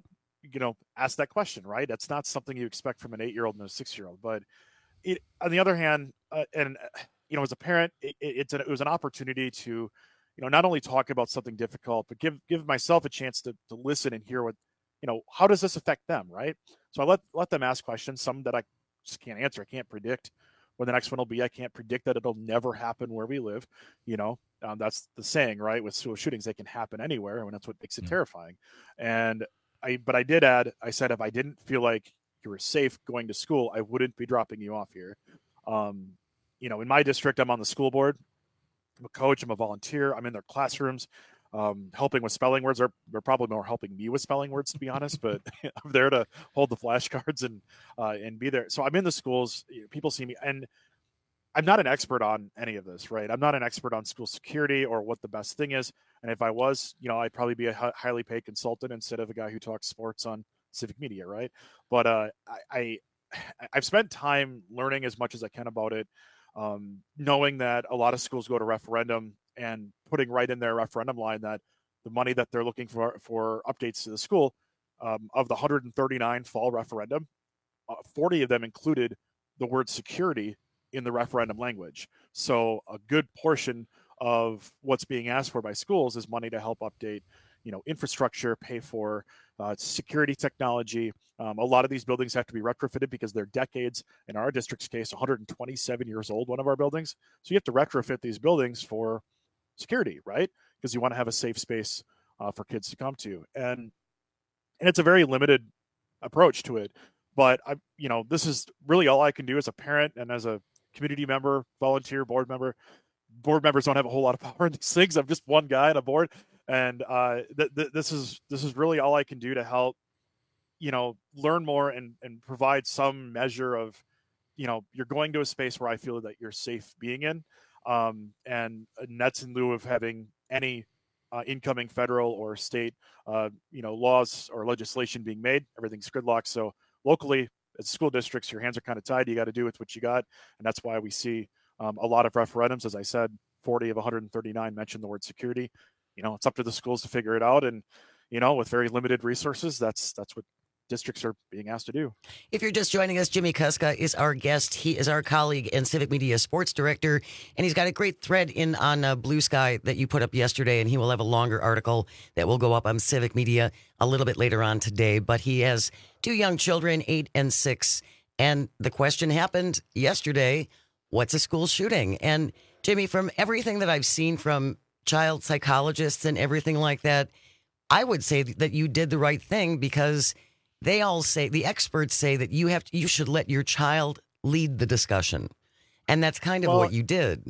you know, ask that question, right? That's not something you expect from an eight-year-old and a six-year-old. But it, on the other hand, uh, and you know, as a parent, it, it's an, it was an opportunity to, you know, not only talk about something difficult, but give give myself a chance to to listen and hear what, you know, how does this affect them, right? So I let let them ask questions, some that I just can't answer. I can't predict when the next one will be. I can't predict that it'll never happen where we live. You know, um, that's the saying, right? With school shootings, they can happen anywhere, and that's what makes it mm-hmm. terrifying. And I, but I did add, I said, if I didn't feel like you were safe going to school, I wouldn't be dropping you off here. Um, you know, in my district, I'm on the school board. I'm a coach. I'm a volunteer. I'm in their classrooms, um, helping with spelling words. They're, they're probably more helping me with spelling words, to be honest, but I'm there to hold the flashcards and, uh, and be there. So I'm in the schools. People see me, and I'm not an expert on any of this, right? I'm not an expert on school security or what the best thing is. And if I was, you know, I'd probably be a highly paid consultant instead of a guy who talks sports on civic media, right? But uh, I, I, I've spent time learning as much as I can about it, um, knowing that a lot of schools go to referendum and putting right in their referendum line that the money that they're looking for for updates to the school, um, of the one hundred thirty-nine fall referendum, uh, forty of them included the word security in the referendum language. So a good portion of what's being asked for by schools is money to help update, you know, infrastructure, pay for uh, security technology. Um, a lot of these buildings have to be retrofitted because they're decades, in our district's case, one hundred twenty-seven years old, one of our buildings. So you have to retrofit these buildings for security, right? Because you want to have a safe space uh, for kids to come to. And, and it's a very limited approach to it. But, I, you know, this is really all I can do as a parent and as a community member, volunteer, board member. Board members don't have a whole lot of power in these things. I'm just one guy on a board. And uh, th- th- this is this is really all I can do to help, you know, learn more and, and provide some measure of, you know, you're going to a space where I feel that you're safe being in. Um, and, and that's in lieu of having any uh, incoming federal or state, uh, you know, laws or legislation being made. Everything's gridlocked. So locally, as school districts, your hands are kind of tied. You got to do with what you got. And that's why we see um, a lot of referendums. As I said, forty of one hundred thirty-nine mentioned the word security. You know, it's up to the schools to figure it out. And, you know, with very limited resources, that's that's what districts are being asked to do. If you're just joining us, Jimmy Kuska is our guest. He is our colleague and Civic Media Sports Director, and he's got a great thread in on uh, Blue Sky that you put up yesterday, and he will have a longer article that will go up on Civic Media a little bit later on today. But he has two young children, eight and six, and the question happened yesterday, what's a school shooting? And Jimmy, from everything that I've seen from child psychologists and everything like that, I would say that you did the right thing, because they all say, the experts say that you have to, you should let your child lead the discussion. And that's kind of well, what you did.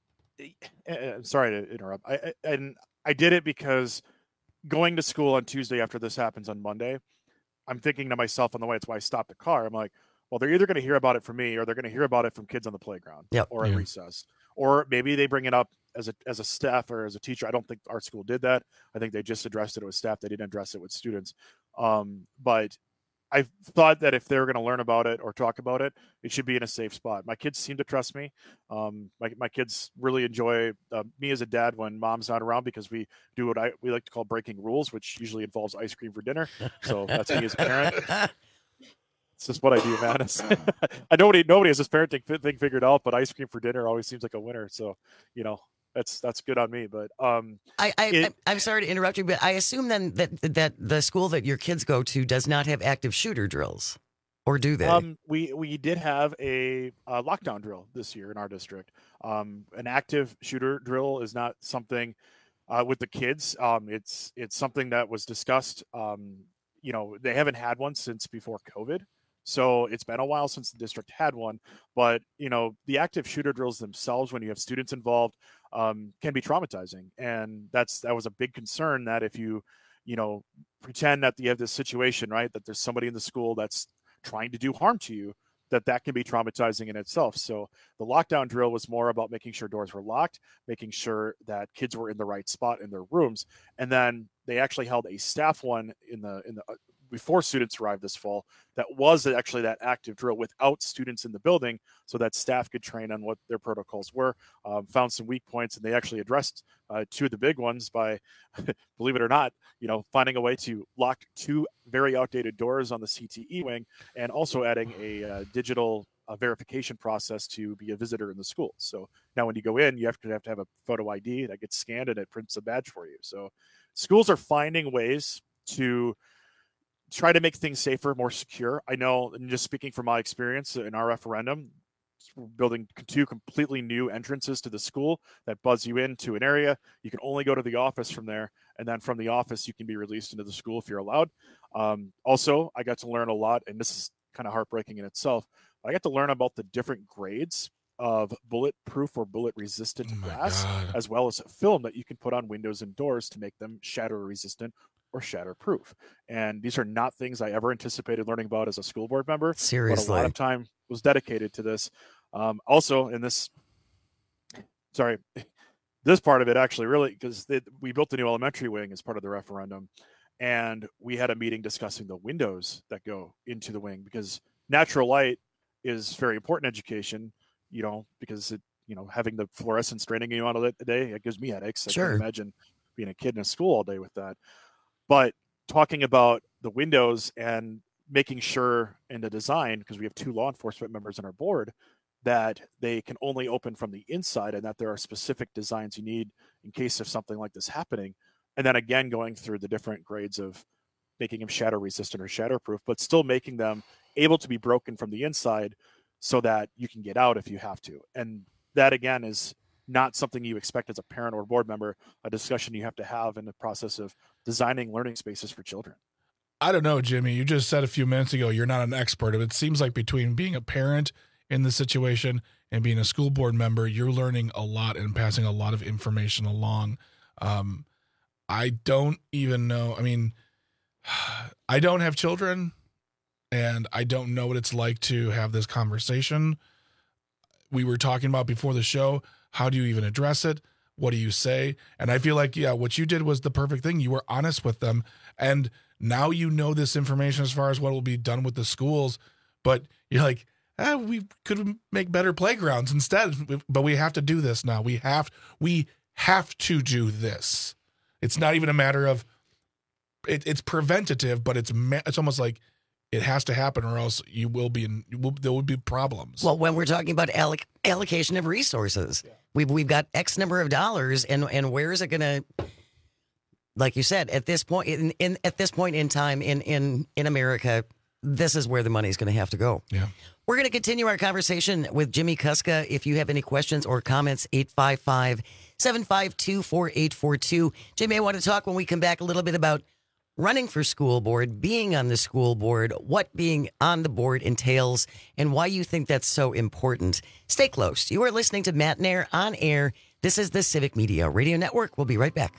I'm sorry to interrupt. I, I, and I did it because going to school on Tuesday after this happens on Monday, I'm thinking to myself on the way, it's why I stopped the car. I'm like, well, they're either going to hear about it from me or they're going to hear about it from kids on the playground yep. or at yeah. recess. Or maybe they bring it up as a as a staff or as a teacher. I don't think our school did that. I think they just addressed it with staff. They didn't address it with students. Um, but I thought that if they're going to learn about it or talk about it, it should be in a safe spot. My kids seem to trust me. Um, my my kids really enjoy uh, me as a dad when mom's not around, because we do what I we like to call breaking rules, which usually involves ice cream for dinner. So that's me as a parent. It's just what I do, man. I nobody nobody has this parenting thing figured out, but ice cream for dinner always seems like a winner. So, you know, that's that's good on me. But um, I, I it, I'm sorry to interrupt you, but I assume then that that the school that your kids go to does not have active shooter drills, or do they? Um, we we did have a, a lockdown drill this year in our district. Um, an active shooter drill is not something uh, with the kids. Um, it's it's something that was discussed. Um, you know, they haven't had one since before COVID. So it's been a while since the district had one, but, you know, the active shooter drills themselves, when you have students involved, um, can be traumatizing. And that's, that was a big concern, that if you, you know, pretend that you have this situation, right, that there's somebody in the school that's trying to do harm to you, that that can be traumatizing in itself. So the lockdown drill was more about making sure doors were locked, making sure that kids were in the right spot in their rooms. And then they actually held a staff one in the, in the, before students arrived this fall, that was actually that active drill without students in the building, so that staff could train on what their protocols were. Um, found some weak points, and they actually addressed uh, two of the big ones by, believe it or not, you know, finding a way to lock two very outdated doors on the C T E wing, and also adding a uh, digital uh, verification process to be a visitor in the school. So now when you go in, you have to have to have a photo I D that gets scanned and it prints a badge for you. So schools are finding ways to try to make things safer, more secure. I know, and just speaking from my experience in our referendum, we're building two completely new entrances to the school that buzz you into an area. You can only go to the office from there, and then from the office, you can be released into the school if you're allowed. Um, also, I got to learn a lot, and this is kind of heartbreaking in itself. I got to learn about the different grades of bulletproof or bullet-resistant Oh my glass, God. as well as film that you can put on windows and doors to make them shatter-resistant or shatterproof. And these are not things I ever anticipated learning about as a school board member. But a Seriously. lot of time was dedicated to this. Um, also, in this, sorry, this part of it actually really, because we built the new elementary wing as part of the referendum, and we had a meeting discussing the windows that go into the wing, because natural light is very important in education, you know, because it, you know, having the fluorescence draining you out of the day, it gives me headaches. I Sure. can imagine being a kid in a school all day with that. But talking about the windows and making sure in the design, because we have two law enforcement members on our board, that they can only open from the inside, and that there are specific designs you need in case of something like this happening. And then again, going through the different grades of making them shatter resistant or shatterproof, but still making them able to be broken from the inside so that you can get out if you have to. And that again is not something you expect as a parent or board member, a discussion you have to have in the process of designing learning spaces for children. I don't know, Jimmy. You just said a few minutes ago you're not an expert. It seems like between being a parent in the situation and being a school board member, you're learning a lot and passing a lot of information along. Um, I don't even know. I mean, I don't have children, and I don't know what it's like to have this conversation. We were talking about before the show, how do you even address it? What do you say? And I feel like, yeah, what you did was the perfect thing. You were honest with them. And now you know this information as far as what will be done with the schools. But you're like, eh, we could make better playgrounds instead. But we have to do this now. We have, we have to do this. It's not even a matter of, it, it's preventative, but it's ma- it's almost like it has to happen, or else you will be in. You will, there will be problems. Well, when we're talking about alloc- allocation of resources, yeah. we've we've got X number of dollars, and and where is it going to? Like you said, at this point in, in at this point in time in in in America, this is where the money is going to have to go. Yeah. We're going to continue our conversation with Jimmy Kuska. If you have any questions or comments, eight five five, seven five two, four eight four two. Jimmy, I want to talk when we come back a little bit about running for school board, being on the school board, what being on the board entails, and why you think that's so important. Stay close. You are listening to Matt Nair on air. This is the Civic Media Radio Network. We'll be right back.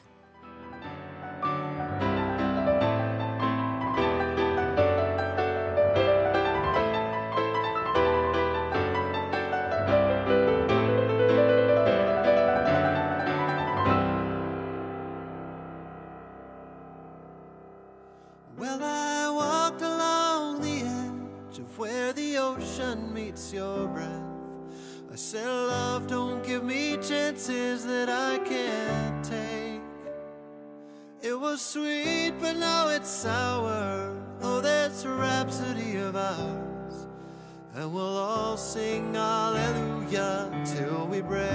Well, I walked along the edge of where the ocean meets your breath. I said, love, don't give me chances that I can't take. It was sweet, but now it's sour. Oh, that's a rhapsody of ours. And we'll all sing hallelujah till we break.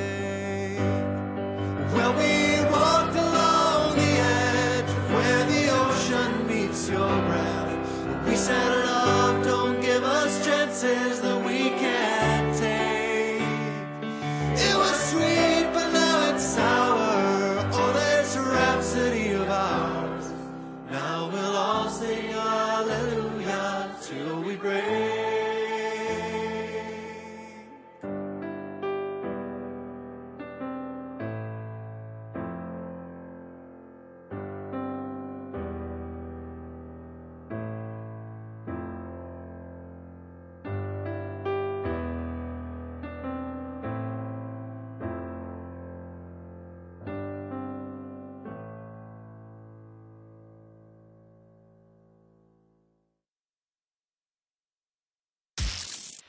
Well, we walked along the edge of where the ocean meets your breath. We said, love, don't give us chances that we can't take. It was sweet, but now it's sour. Oh, there's a rhapsody of ours. Now we'll all sing hallelujah till we break.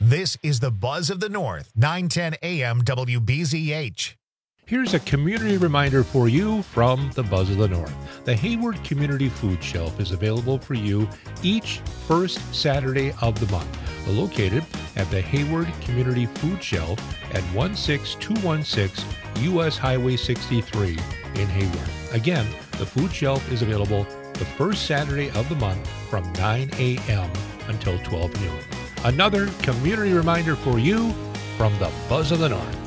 This is the Buzz of the North, nine ten A M W B Z H. Here's a community reminder for you from the Buzz of the North. The Hayward Community Food Shelf is available for you each first Saturday of the month. Located at the Hayward Community Food Shelf at one six two one six U S Highway sixty-three in Hayward. Again, the food shelf is available the first Saturday of the month from nine A M until twelve noon. Another community reminder for you from the Buzz of the North.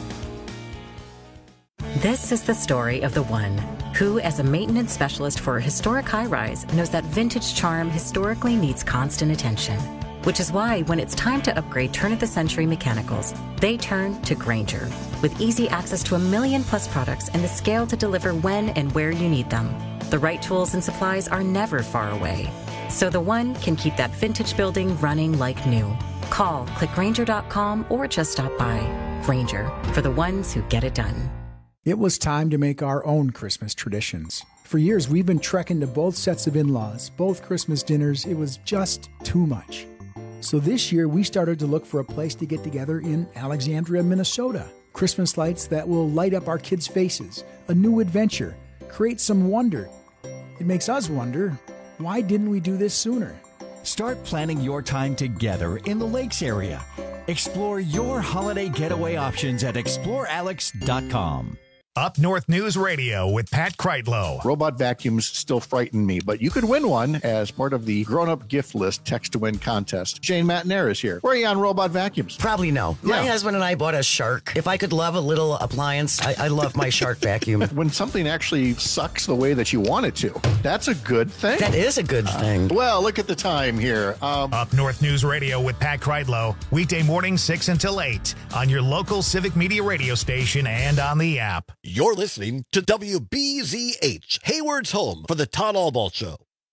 This is the story of the one who, as a maintenance specialist for a historic high-rise, knows that vintage charm historically needs constant attention. Which is why when it's time to upgrade turn-of-the-century mechanicals, they turn to Grainger. With easy access to a million plus products and the scale to deliver when and where you need them. The right tools and supplies are never far away. So the one can keep that vintage building running like new. Call, click Grainger dot com, or just stop by. Grainger, for the ones who get it done. It was time to make our own Christmas traditions. For years, we've been trekking to both sets of in-laws, both Christmas dinners. It was just too much. So this year, we started to look for a place to get together in Alexandria, Minnesota. Christmas lights that will light up our kids' faces, a new adventure, create some wonder. It makes us wonder, why didn't we do this sooner? Start planning your time together in the Lakes area. Explore your holiday getaway options at explore alex dot com. Up North News Radio with Pat Kreitlow. Robot vacuums still frighten me, but you could win one as part of the grown-up gift list text-to-win contest. Jane Matnair is here. Where are you on robot vacuums? Probably no. My Yeah. husband and I bought a Shark. If I could love a little appliance, I, I love my Shark vacuum. When something actually sucks the way that you want it to, that's a good thing. That is a good thing. Uh, well, look at the time here. Um, Up North News Radio with Pat Kreitlow. Weekday mornings six until eight on your local Civic Media radio station and on the app. You're listening to W B Z H, Hayward's home for the Todd Albaugh Show.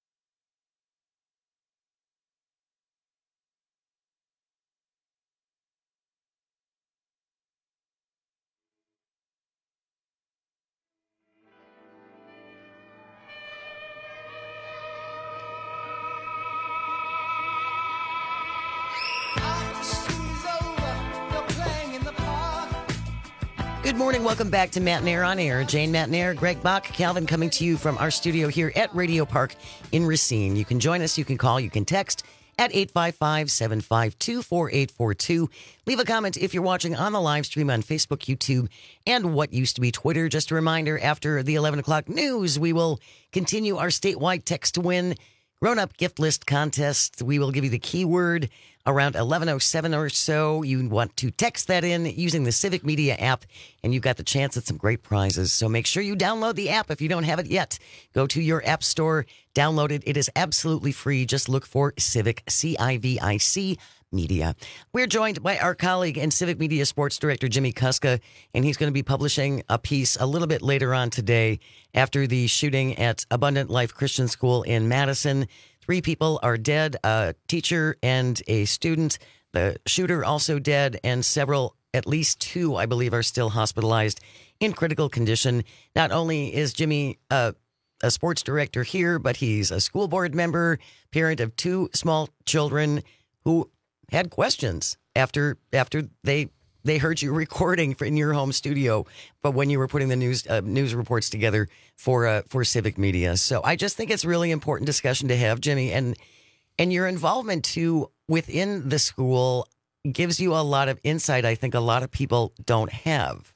Good morning. Welcome back to Matnair on Air. Jane Matnair, Greg Bach, Calvin coming to you from our studio here at Radio Park in Racine. You can join us. You can call. You can text at eight five five, seven five two, four eight four two. Leave a comment if you're watching on the live stream on Facebook, YouTube, and what used to be Twitter. Just a reminder, after the eleven o'clock news, we will continue our statewide text to win grown-up gift list contest. We will give you the keyword around eleven oh seven or so. You want to text that in using the Civic Media app, and you've got the chance at some great prizes. So make sure you download the app if you don't have it yet. Go to your app store, download it. It is absolutely free. Just look for Civic, C I V I C, Media. We're joined by our colleague and Civic Media Sports Director, Jimmy Kuska, and he's going to be publishing a piece a little bit later on today after the shooting at Abundant Life Christian School in Madison. Three people are dead, a teacher and a student. The shooter also dead, and several, at least two, I believe, are still hospitalized in critical condition. Not only is Jimmy uh, a sports director here, but he's a school board member, parent of two small children who had questions after after they they heard you recording in your home studio, but when you were putting the news uh, news reports together for uh, for Civic Media. So I just think it's a really important discussion to have, Jimmy, and and your involvement too within the school gives you a lot of insight. I think a lot of people don't have.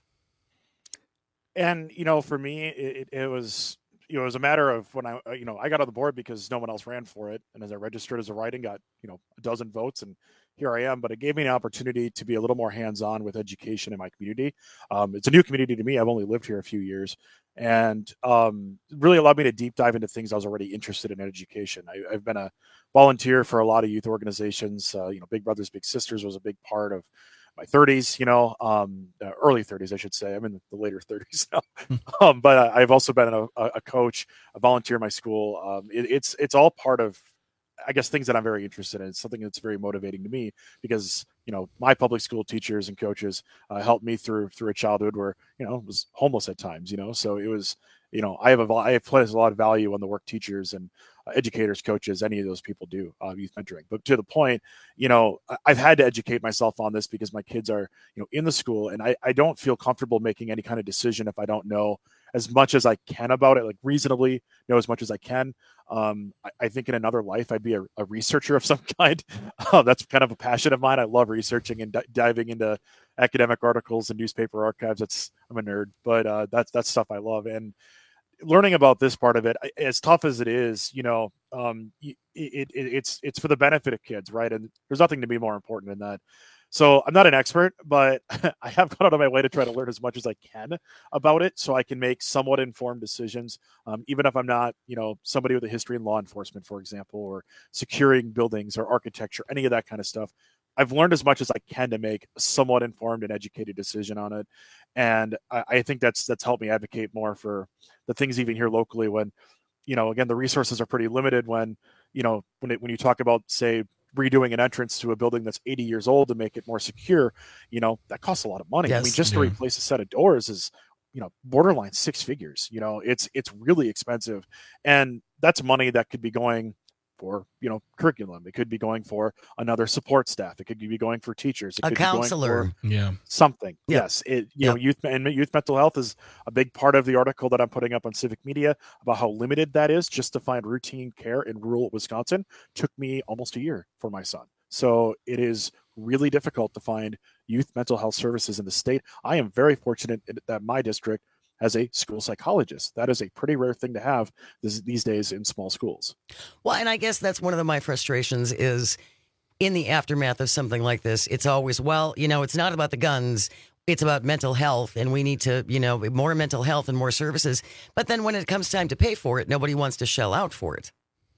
And you know, for me, it, it was you know it was a matter of when I you know I got on the board because no one else ran for it, and as I registered as a write-in, got you know a dozen votes, and here I am. But it gave me an opportunity to be a little more hands-on with education in my community. Um, it's a new community to me. I've only lived here a few years, and um, really allowed me to deep dive into things I was already interested in education. I, I've been a volunteer for a lot of youth organizations. Uh, you know, Big Brothers Big Sisters was a big part of my thirties, you know, um, uh, early thirties, I should say. I'm in the later thirties now. um, but uh, I've also been a, a coach, a volunteer in my school. Um, it, it's it's all part of, I guess, things that I'm very interested in. It's something that's very motivating to me because, you know, my public school teachers and coaches uh, helped me through through a childhood where, you know, I was homeless at times, you know, so it was, you know, I have a I have placed a lot of value on the work teachers and uh, educators, coaches, any of those people do uh, youth mentoring. But to the point, you know, I've had to educate myself on this because my kids are, you know, in the school, and I, I don't feel comfortable making any kind of decision if I don't know as much as I can about it, like reasonably know as much as I can. Um, I, I think in another life, I'd be a, a researcher of some kind. Uh, that's kind of a passion of mine. I love researching and d- diving into academic articles and newspaper archives. That's, I'm a nerd, but uh, that's, that's stuff I love. And learning about this part of it, as tough as it is, you know, um, it, it, it's, it's for the benefit of kids. Right. And there's nothing to be more important than that. So I'm not an expert, but I have gone out of my way to try to learn as much as I can about it so I can make somewhat informed decisions, um, even if I'm not, you know, somebody with a history in law enforcement, for example, or securing buildings or architecture, any of that kind of stuff. I've learned as much as I can to make a somewhat informed and educated decision on it. And I, I think that's that's helped me advocate more for the things even here locally when, you know, again, the resources are pretty limited when, you know, when it, when you talk about, say, redoing an entrance to a building that's eighty years old to make it more secure, you know, that costs a lot of money. Yes. I mean, just to Yeah. replace a set of doors is, you know, borderline six figures. You know, it's it's really expensive. And that's money that could be going for, you know, curriculum. It could be going for another support staff. It could be going for teachers. It A could counselor. Be going for Yeah. something. Yeah. Yes. It, you Yeah. know, youth and youth mental health is a big part of the article that I'm putting up on Civic Media about how limited that is. Just to find routine care in rural Wisconsin took me almost a year for my son. So it is really difficult to find youth mental health services in the state. I am very fortunate that my district has a school psychologist. That is a pretty rare thing to have this, these days in small schools. Well, and I guess that's one of the, my frustrations is in the aftermath of something like this, it's always, well, you know, it's not about the guns. It's about mental health, and we need to, you know, more mental health and more services. But then when it comes time to pay for it, nobody wants to shell out for it.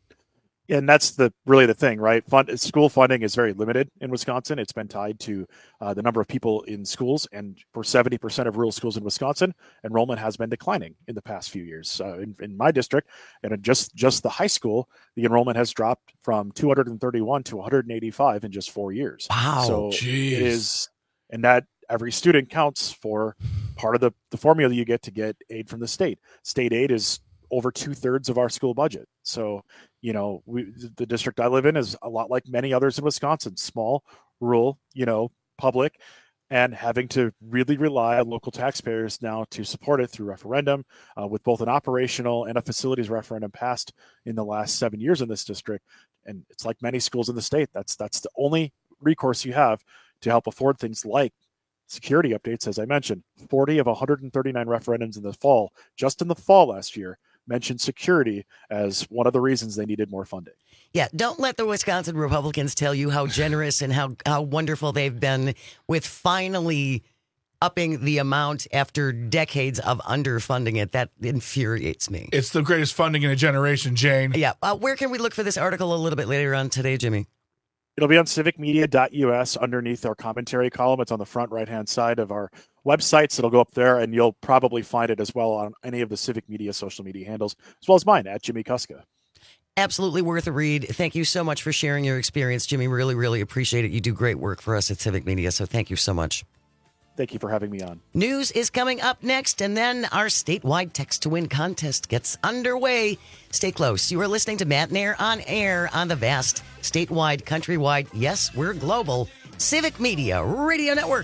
And that's the really the thing, right? Fund, school funding is very limited in Wisconsin. It's been tied to uh, the number of people in schools, and for seventy percent of rural schools in Wisconsin, enrollment has been declining in the past few years. Uh, in, in my district, and in just just the high school, the enrollment has dropped from two hundred thirty-one to one hundred eighty-five in just four years. Wow, so Jeez. it is, and that every student counts for part of the the formula you get to get aid from the state. State aid is over two thirds of our school budget. So, you know, we, the district I live in is a lot like many others in Wisconsin, small, rural, you know, public, and having to really rely on local taxpayers now to support it through referendum, uh, with both an operational and a facilities referendum passed in the last seven years in this district. And it's like many schools in the state. That's, that's the only recourse you have to help afford things like security updates. As I mentioned, forty of one hundred thirty-nine referendums in the fall, just in the fall last year, mentioned security as one of the reasons they needed more funding. Yeah, don't let the Wisconsin Republicans tell you how generous and how, how wonderful they've been with finally upping the amount after decades of underfunding it. That infuriates me. It's the greatest funding in a generation, Jane. Yeah. Uh, where can we look for this article a little bit later on today, Jimmy? It'll be on civic media dot U S underneath our commentary column. It's on the front right-hand side of our websites. It'll go up there, and you'll probably find it as well on any of the Civic Media social media handles, as well as mine, at Jimmy Kuska. Absolutely worth a read. Thank you so much for sharing your experience, Jimmy. Really, really appreciate it. You do great work for us at Civic Media, so thank you so much. Thank you for having me on. News is coming up next, and then our statewide Text to Win contest gets underway. Stay close. You are listening to Matt Nair on air on the vast, statewide, countrywide, yes, we're global, Civic Media Radio Network.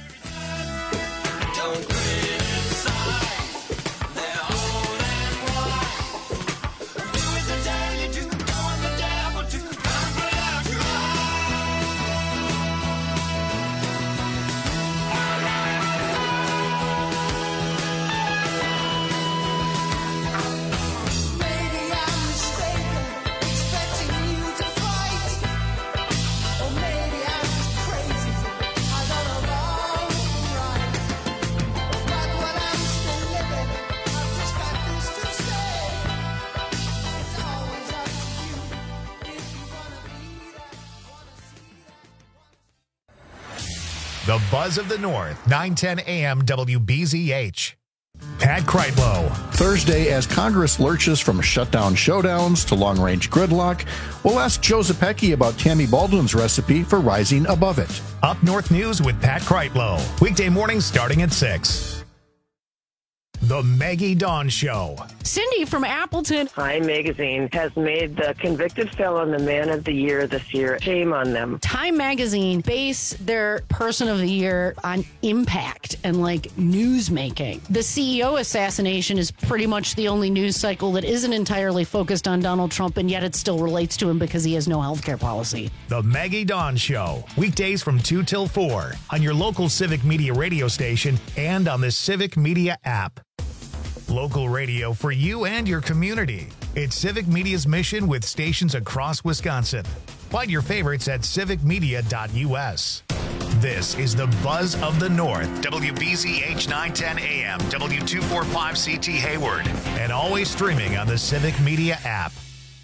The Buzz of the North, nine ten A M W B Z H. Pat Kreitlow. Thursday, as Congress lurches from shutdown showdowns to long-range gridlock, we'll ask Joe Zepecki about Tammy Baldwin's recipe for rising above it. Up North News with Pat Kreitlow. Weekday mornings starting at six. The Maggie Dawn Show. Cindy from Appleton. Time Magazine has made the convicted felon the man of the year this year. Shame on them. Time Magazine base their person of the year on impact and like news making. The C E O assassination is pretty much the only news cycle that isn't entirely focused on Donald Trump, and yet it still relates to him because he has no health care policy. The Maggie Dawn Show. Weekdays from two till four on your local Civic Media radio station and on the Civic Media app. Local radio for you and your community. It's Civic Media's mission with stations across Wisconsin. Find your favorites at civic media dot u s. This is the Buzz of the North. W B Z H nine ten A M, W two forty-five C T Hayward, and always streaming on the Civic Media app.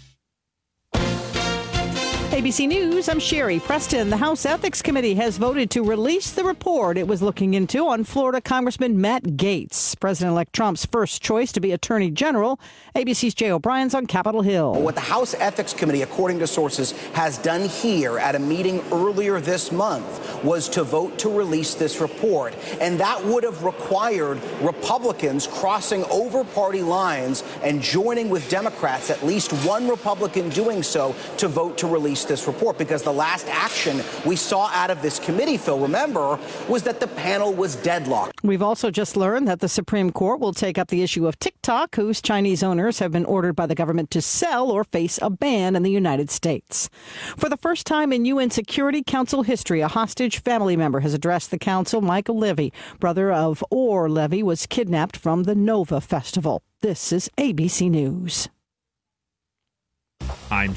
A B C News, I'm Sherry Preston. The House Ethics Committee has voted to release the report it was looking into on Florida Congressman Matt Gaetz, President-elect Trump's first choice to be Attorney General. A B C's Jay O'Brien's on Capitol Hill. What the House Ethics Committee, according to sources, has done here at a meeting earlier this month was to vote to release this report. And that would have required Republicans crossing over party lines and joining with Democrats, at least one Republican doing so, to vote to release this report, because the last action we saw out of this committee, Phil, remember, was that the panel was deadlocked. We've also just learned that the Supreme Court will take up the issue of TikTok, whose Chinese owners have been ordered by the government to sell or face a ban in the United States. For the first time in U N Security Council history, a hostage family member has addressed the council. Michael Levy, brother of Or Levy, was kidnapped from the Nova Festival. This is A B C News. I'm